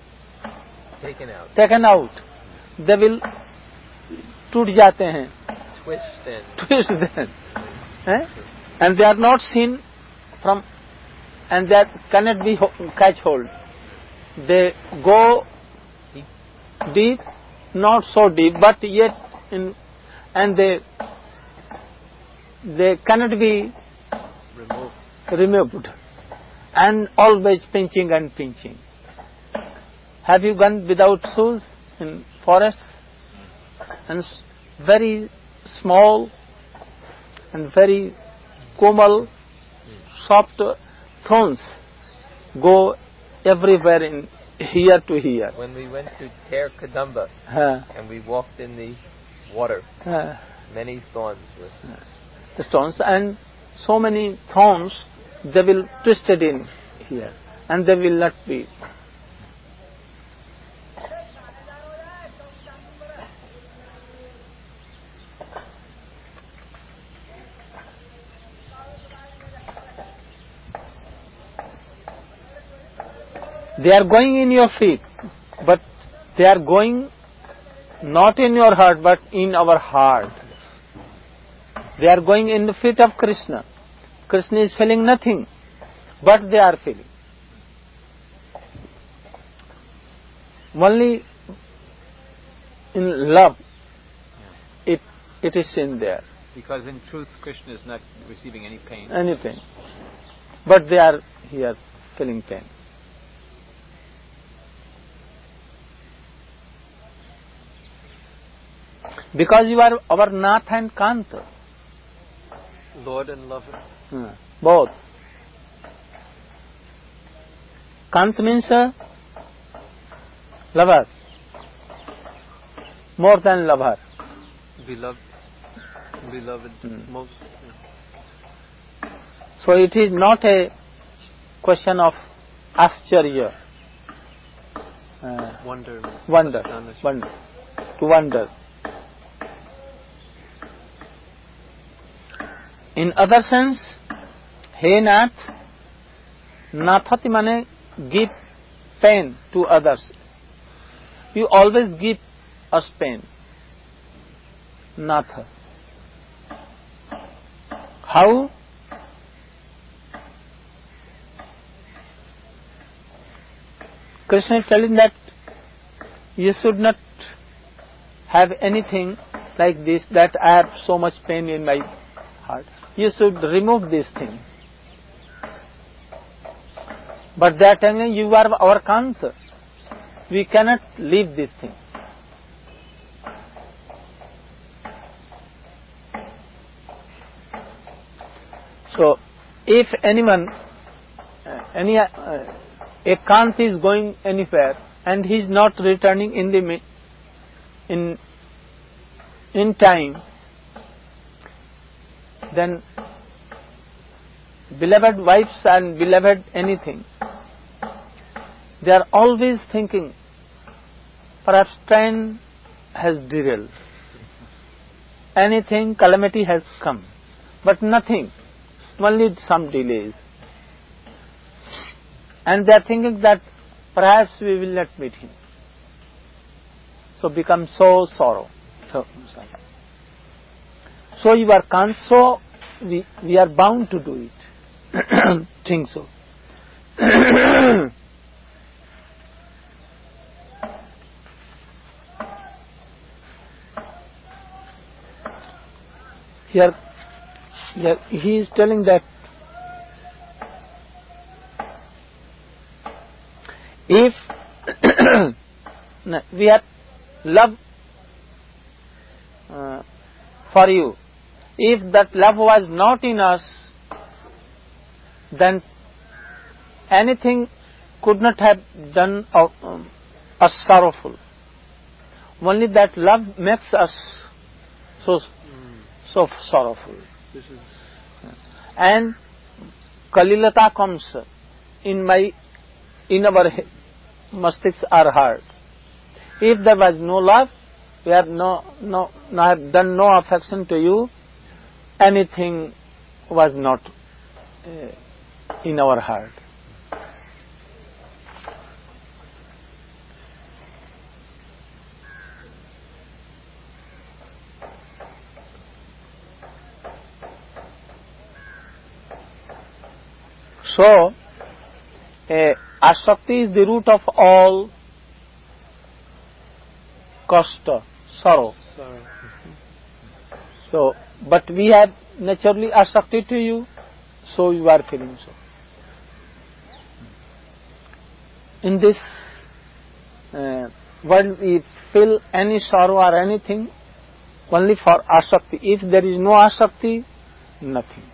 taken out. They will टूट जाते हैं. Twist then. And they are not seen from, and that cannot be catch hold. They go deep, not so deep, but yet in, and they cannot be removed, and always pinching and pinching. Have you gone without shoes in forest? And very small and very komal, soft thorns go everywhere in here to here. When we went to Ter Kadamba and we walked in the water, many thorns were. The stones, and so many thorns, they will twisted in here, and they will not be. They are going in your feet, but they are going not in your heart, but in our heart. They are going in the feet of Krishna. Krishna is feeling nothing, but they are feeling. Only in love, it is in there. Because in truth, Krishna is not receiving any pain. Any pain. But they are here feeling pain. Because you are our Nath and Kanta. Lord and lover. Both. Kant means lover, more than lover. Beloved, most. So it is not a question of ascharya, wonder, to wonder. In other sense, He Nath, Nathati mane give pain to others. You always give us pain. Natha. How? Krishna is telling that you should not have anything like this, that I have so much pain in my heart. You should remove this thing. But they are telling you are our Kanta. We cannot leave this thing. So, if anyone, a Kant is going anywhere and he is not returning in time, then beloved wives and beloved anything, they are always thinking, perhaps train has derailed, anything, calamity has come, but nothing, only some delays. And they are thinking that perhaps we will not meet him. So become so sorrow. So you are Kant, so we are bound to do it. Think so. Here he is telling that if we have love for you, if that love was not in us, then anything could not have done us sorrowful. Only that love makes us so sorrowful. And Kalilata comes in our mastiks or heart. If there was no love, we have have done no affection to you, anything was not in our heart. So, asakti is the root of all kasta, sorrow. So, but we have naturally asakti to you, so you are feeling so. In this world, we feel any sorrow or anything only for asakti. If there is no asakti, nothing.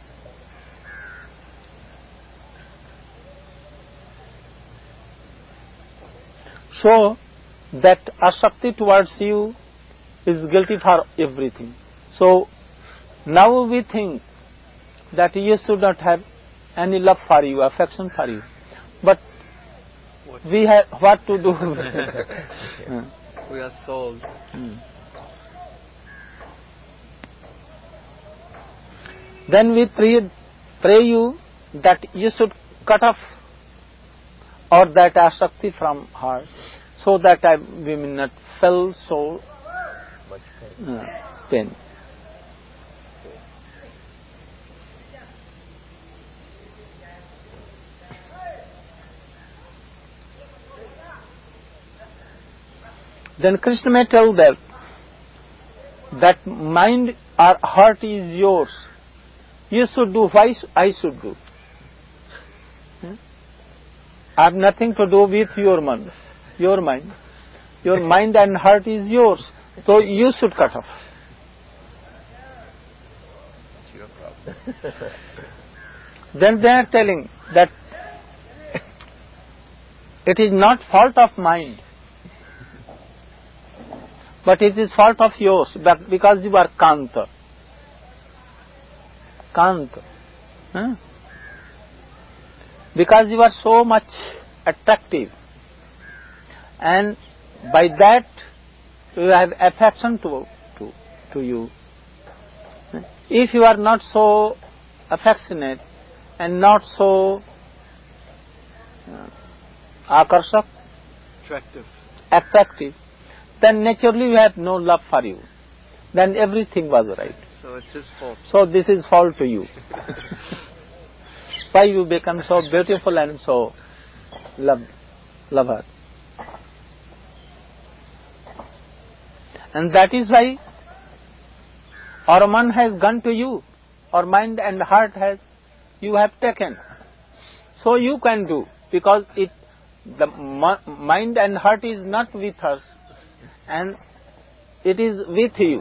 So, that asakti towards you is guilty for everything. So, now we think that you should not have any love for you, affection for you. But we have what to do? We are sold. Then we pray you that you should cut off or that asakti from heart, so that we may not feel so much pain. Then Krishna may tell that mind or heart is yours. You should do what I should do. I have nothing to do with your mind. Your mind and heart is yours. So you should cut off. It's your problem. Then they are telling that It is not fault of mind, but it is fault of yours, because you are Kanta. Kanta. Because you are so much attractive, and by that you have affection to you. If you are not so affectionate and not so akarsak, attractive, then naturally you have no love for you. Then everything was right. So it's his fault. So this is fault to you. Why you become so beautiful and so lover? And that is why our man has gone to you, our mind and heart you have taken. So you can do, because the mind and heart is not with us, and it is with you.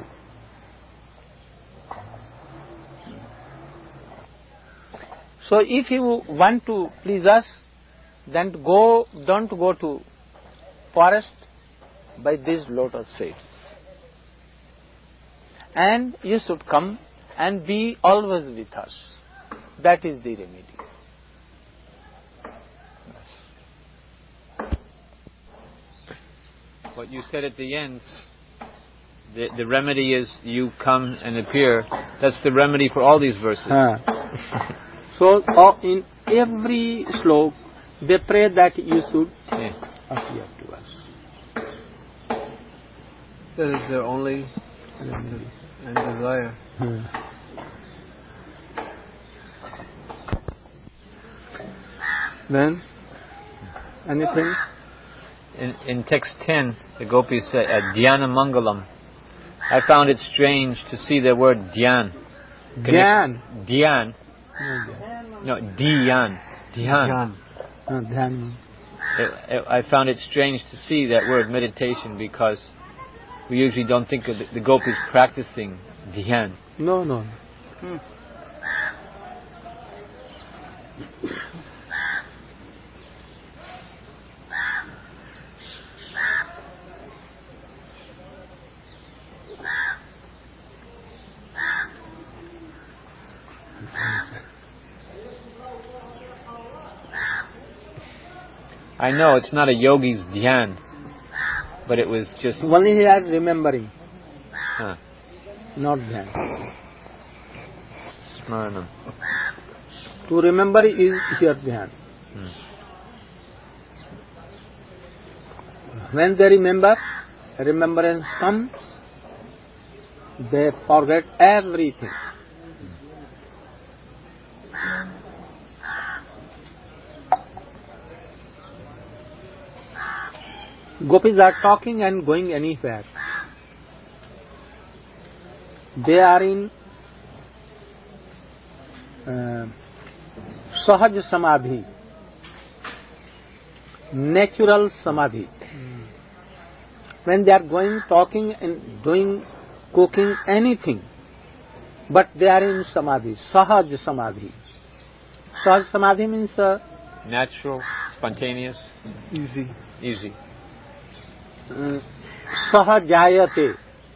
So if you want to please us, then don't go to forest by these lotus feet. And you should come and be always with us. That is the remedy. What you said at the end, the remedy is you come and appear. That's the remedy for all these verses. So in every slok, they pray that you should appear to us. That is their only and desire. Then, anything? In text 10, the gopis say, Dhyana Mangalam. I found it strange to see the word Dhyan. Dhyan? Dhyan. No, Dhyan. Dhyan. Dhyan. I found it strange to see that word meditation, because we usually don't think of the gopis practicing Dhyan. No. I know it's not a yogi's dhyan, but it was just... Only he are remembering. Not dhyan. Smaranam. To remember is here dhyan. When they remember, remembrance comes, they forget everything. Gopis are talking and going anywhere. They are in Sahaj Samadhi, natural Samadhi. When they are going, talking and doing, cooking, anything, but they are in Samadhi, Sahaj Samadhi. Sahaj Samadhi means natural, spontaneous, easy. Sahajayate.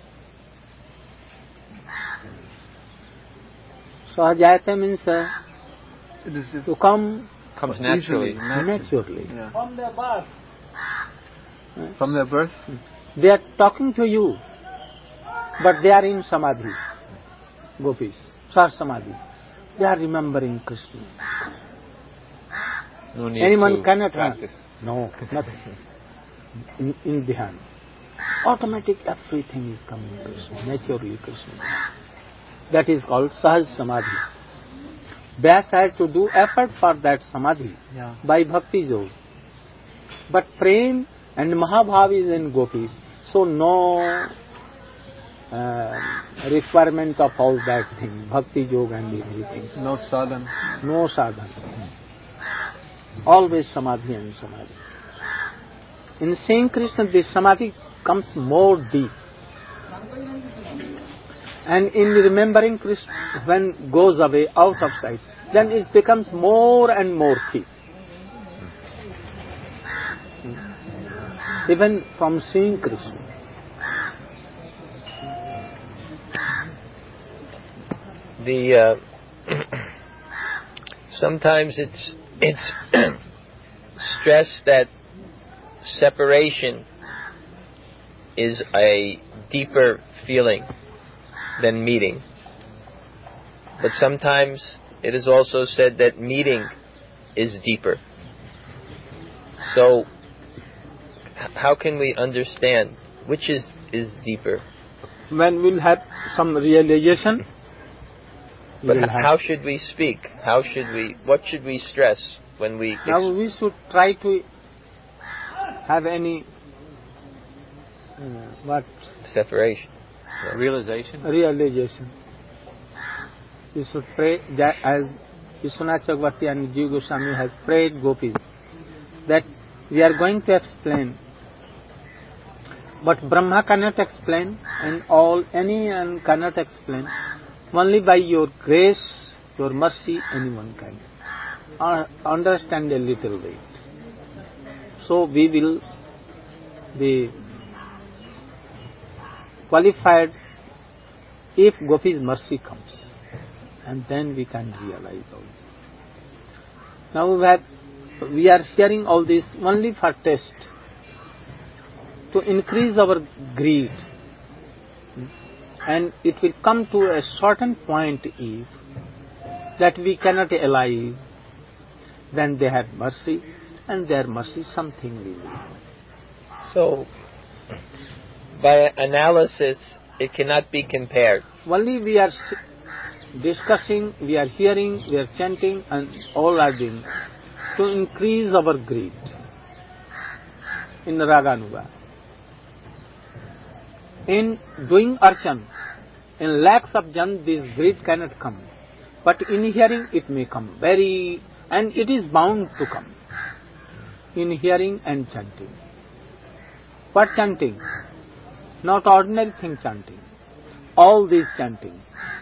Sahajayate means to come. Comes naturally. Naturally. Yeah. From their birth. They are talking to you, but they are in Samadhi. Gopis, Sahaj Samadhi. They are remembering Krishna. No need Anyone to cannot practice. No, nothing. In Dhyan, automatic everything is coming Krishna, naturally Krishna. That is called Sahaj Samadhi. Vyas has to do effort for that Samadhi by Bhakti Yoga. But Prem and Mahabhav is in Gopi, so no requirement of all that thing, Bhakti Yoga and everything. No sadhan. No sadhan. Always Samadhi and Samadhi. In seeing Krishna, this Samadhi comes more deep. And in remembering Krishna, when goes away out of sight, then it becomes more and more thick. even from seeing Krishna. Sometimes it's stressed that separation is a deeper feeling than meeting. But sometimes it is also said that meeting is deeper. So how can we understand which is deeper? When we'll have some realization. But how should we speak? What should we stress when we... Now we should try to have any... Separation. Realization. We should pray that as Vishwanath Chakravarti and Jiva Goswami has prayed Gopis, that we are going to explain. But Brahma cannot explain, and anyone cannot explain. Only by your grace, your mercy, anyone can understand a little bit. So we will be qualified if Gopi's mercy comes, and then we can realize all this. Now we are sharing all this only for test, to increase our greed. And it will come to a certain point if that we cannot alive, then they have mercy, and their mercy something we will. So, by analysis, it cannot be compared. Only we are discussing, we are hearing, we are chanting, and all are doing to increase our greed in Raganuga. In doing archan, in lakhs of jan, this greed cannot come. But in hearing, it may come and it is bound to come. In hearing and chanting. What chanting? Not ordinary thing chanting. All this chanting.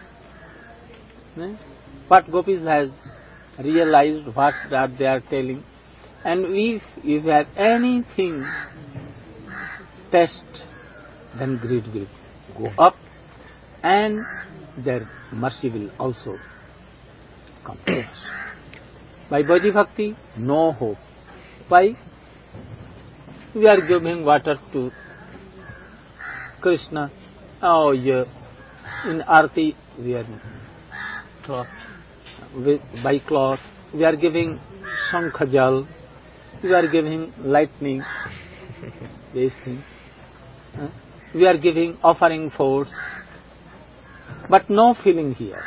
What Gopis has realized, what they are telling. And if you have anything test, then greed will go up, and their mercy will also come to us. By Bhakti Bhakti, no hope. Why? We are giving water to Krishna. Oh, yeah. In Arti, we are cloth. By cloth, we are giving Sankhajal. We are giving lightning. These things. We are giving offering force, but no feeling here.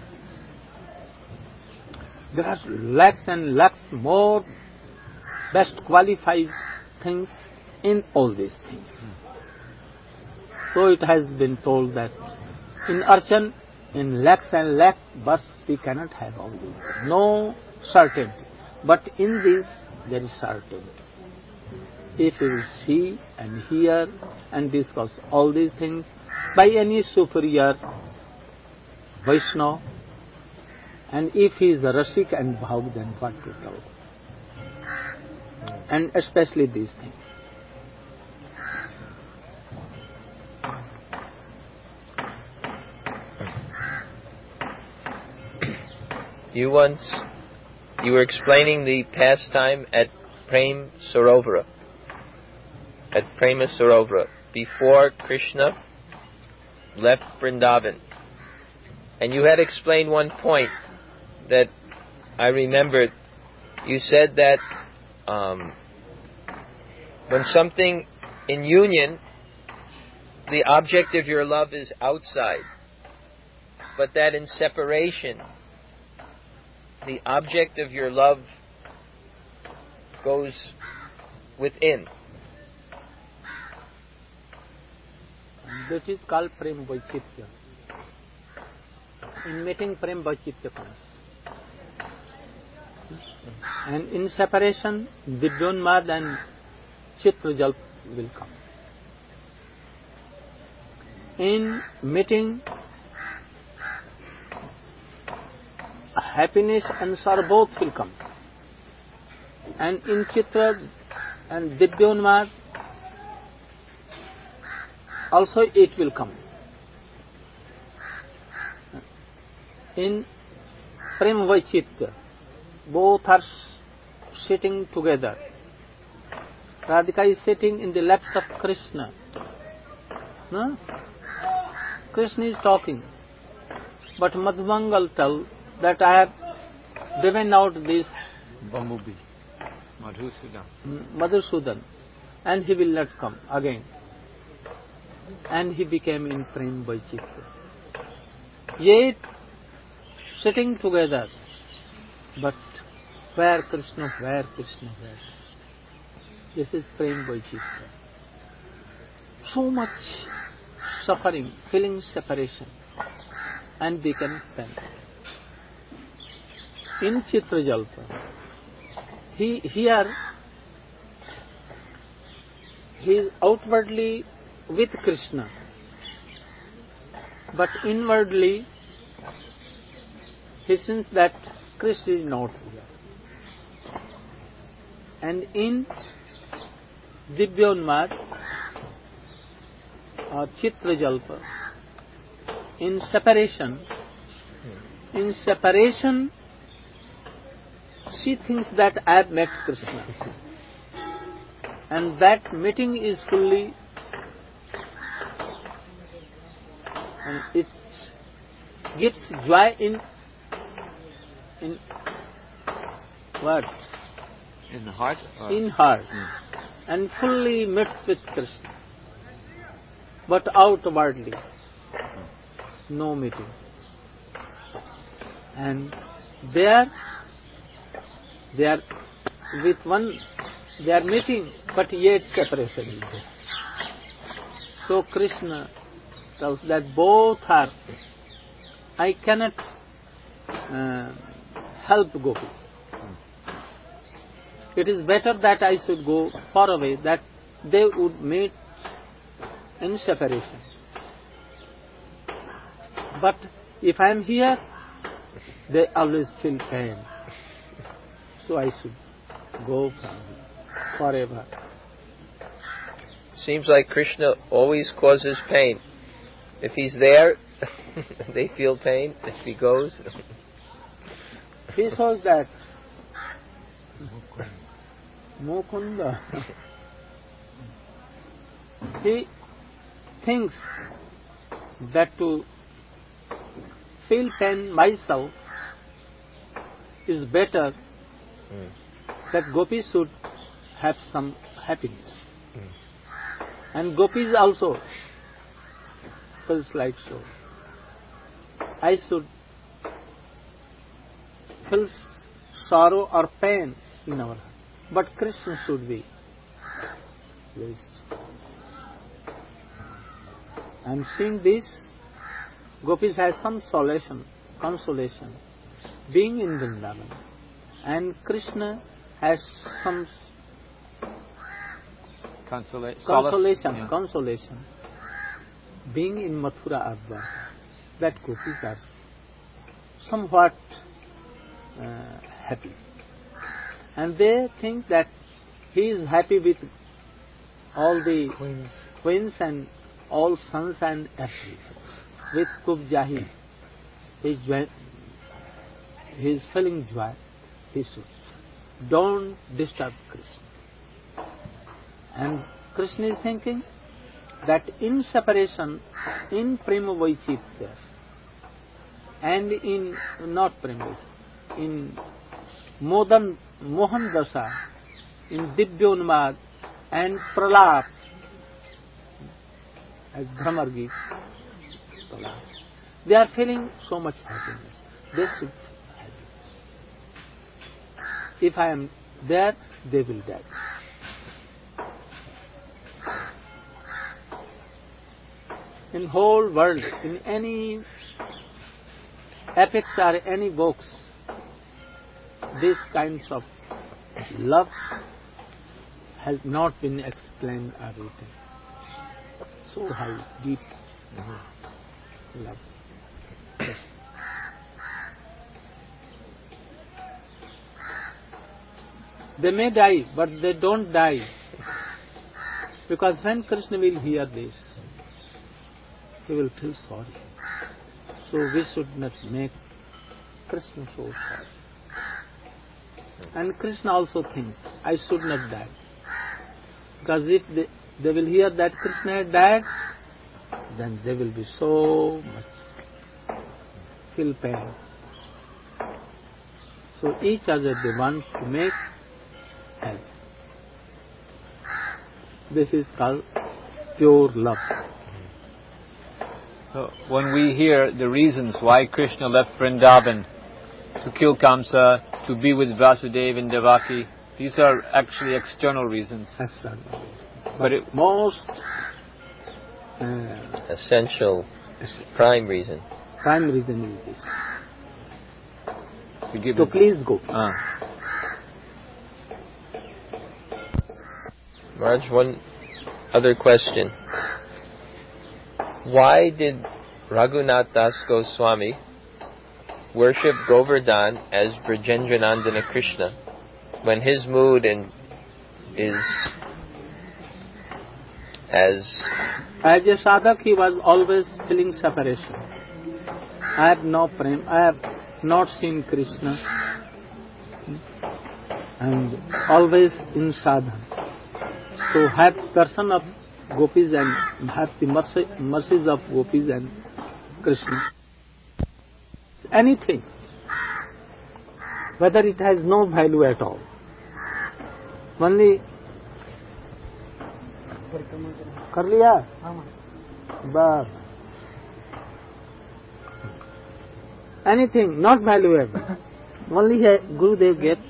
There are lakhs and lakhs more best qualified things in all these things. So it has been told that in archan, in lakhs and lakhs births, we cannot have all these. No certainty. But in this, there is certainty. If we will see and hear and discuss all these things by any superior Vaishnava, and if he is a Rasik and Bhav, then what to tell? And especially these things. You were explaining the pastime at Prem Sarovara. At Prema Sarovara, before Krishna left Vrindavan. And you had explained one point that I remembered. You said that when something in union, the object of your love is outside, but that in separation, the object of your love goes within. That is called Prem Vaichitya. In meeting, Prem Vaichitya comes. And in separation, Divyonmad and Chitrajal will come. In meeting, happiness and sorrow both will come. And in Chitra and Divyonmad, also it will come. In Prem Vaichitya, both are sitting together. Radhika is sitting in the laps of Krishna. No? Krishna is talking. But Madhumangal tells that I have driven out this Bumblebee. Madhusudan, and he will not come again. And he became in Prem Vaichitya. Yet, sitting together, but where Krishna, where Krishna, where Krishna? This is Prem Vaichitya. So much suffering, feeling separation, and become pain. In Chitrajalpa, he is outwardly with Krishna, but inwardly he thinks that Krishna is not here. And in Divyonmad or Chitrajalpa, in separation, she thinks that I have met Krishna. And that meeting is fully, and it gives joy in what? In the heart? In heart. And fully meets with Krishna. But outwardly, no meeting. And they are with one, they are meeting, but yet separation is there. So Krishna tells that both are, I cannot help gopis. It is better that I should go far away, that they would meet in separation. But if I am here, they always feel pain. So I should go from here forever. Seems like Krishna always causes pain. If he's there, they feel pain. If he goes... He shows that Mukunda, he thinks that to feel pain myself is better, that gopis should have some happiness. And gopis also feels like so. I should feel sorrow or pain in our heart, but Krishna should be pleased. And seeing this, gopis has some consolation, being in Vrindavan, and Krishna has some consolation, being in Mathura Adva, that gopis are somewhat happy. And they think that he is happy with all the queens and all sons and everything. With Kubjahi, he is feeling joy. He should. Don't disturb Krishna. And Krishna is thinking that in separation, in Prema Vaichitya, and in, not Prema Vaichitya, in Mohan Dasa, in Divyonmad and Pralap, as Bhramar Geet, they are feeling so much happiness. They should feel happiness. If I am there, they will die. In whole world, in any epics or any books, these kinds of love has not been explained or written. So high, deep love. They may die, but they don't die. Because when Krishna will hear this, he will feel sorry. So we should not make Krishna so sorry. And Krishna also thinks, I should not die. Because if they will hear that Krishna had died, then they will be so much feel pain. So each other they want to make help. This is called pure love. So when we hear the reasons why Krishna left Vrindavan to kill Kamsa, to be with Vasudeva and Devaki, these are actually external reasons. But most essential, prime reason. Prime reason is this. To please go. Raj, one other question. Why did Raghunath Das Goswami worship Govardhan as Brajendranandana Krishna when his mood is as a sadhak, he was always feeling separation. I have no prem, I have not seen Krishna, and always in sadhana. So have darshan of gopis and have the mercies of gopis and Krishna. Anything, whether it has no value at all. Only कर लिया बस anything not valuable, only Gurudev gets.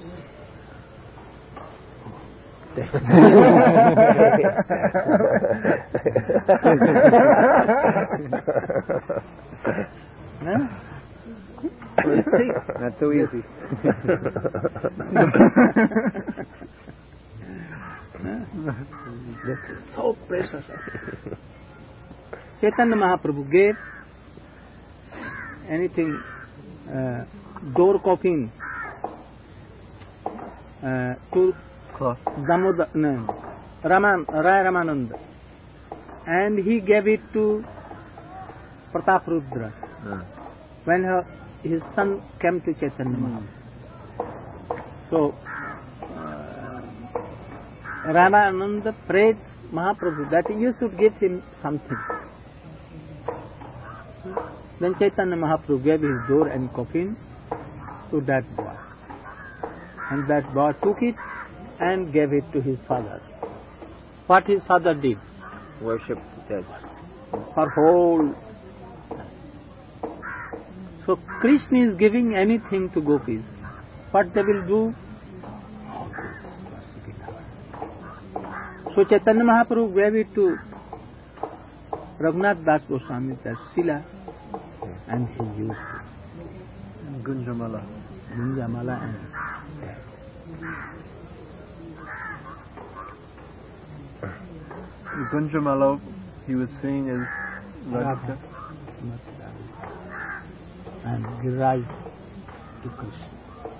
Not so easy. So precious. Chaitanya Mahaprabhu gave anything, door coffin to Rai Ramananda, and he gave it to Pratap Rudra when his son came to Chaitanya Mahaprabhu. So Ramananda prayed Mahaprabhu that you should give him something. Then Chaitanya Mahaprabhu gave his door and coffin to that boy. And that boy took it and gave it to his father. What his father did? Worship dead. For whole. So Krishna is giving anything to gopis. What they will do? So Chaitanya Mahaprabhu gave it to Raghunath Das Goswami, that Sila, and he used it. Gunjamala. And Gunjamala, he was saying as Radhika. And Giriraj to Krishna.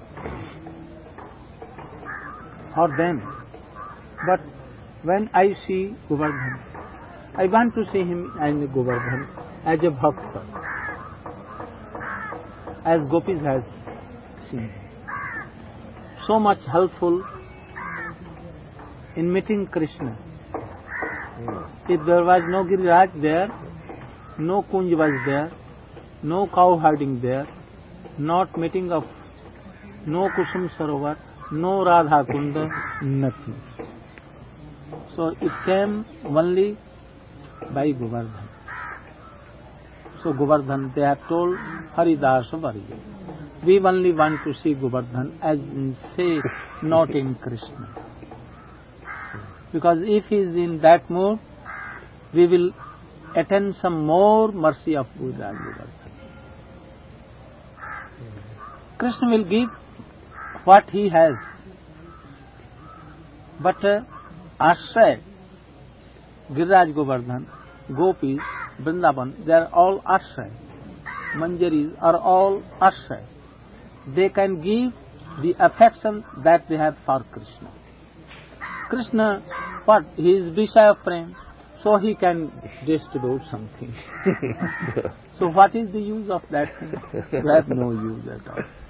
For them. But when I see Govardhan, I want to see him in Govardhan as a bhakta, as gopis has seen. So much helpful in meeting Krishna. If there was no Giriraj there, no Kunj was there, no cow herding there, not meeting of no Kusum Sarovar, no Radha Kunda, nothing. So it came only by Govardhan. So Govardhan, they have told Haridasa Varya. We only want to see Govardhan as in say, not in Krishna. Because if he is in that mood, we will attain some more mercy of Govardhan. Krishna will give what he has. But Ashray, Giriraj Govardhan, Gopis, Vrindavan, they are all Ashray. Manjaris are all Ashray. They can give the affection that they have for Krishna. Krishna, what? He is Vishaya of prem. so he can distribute something. So what is the use of that thing? You have no use at all.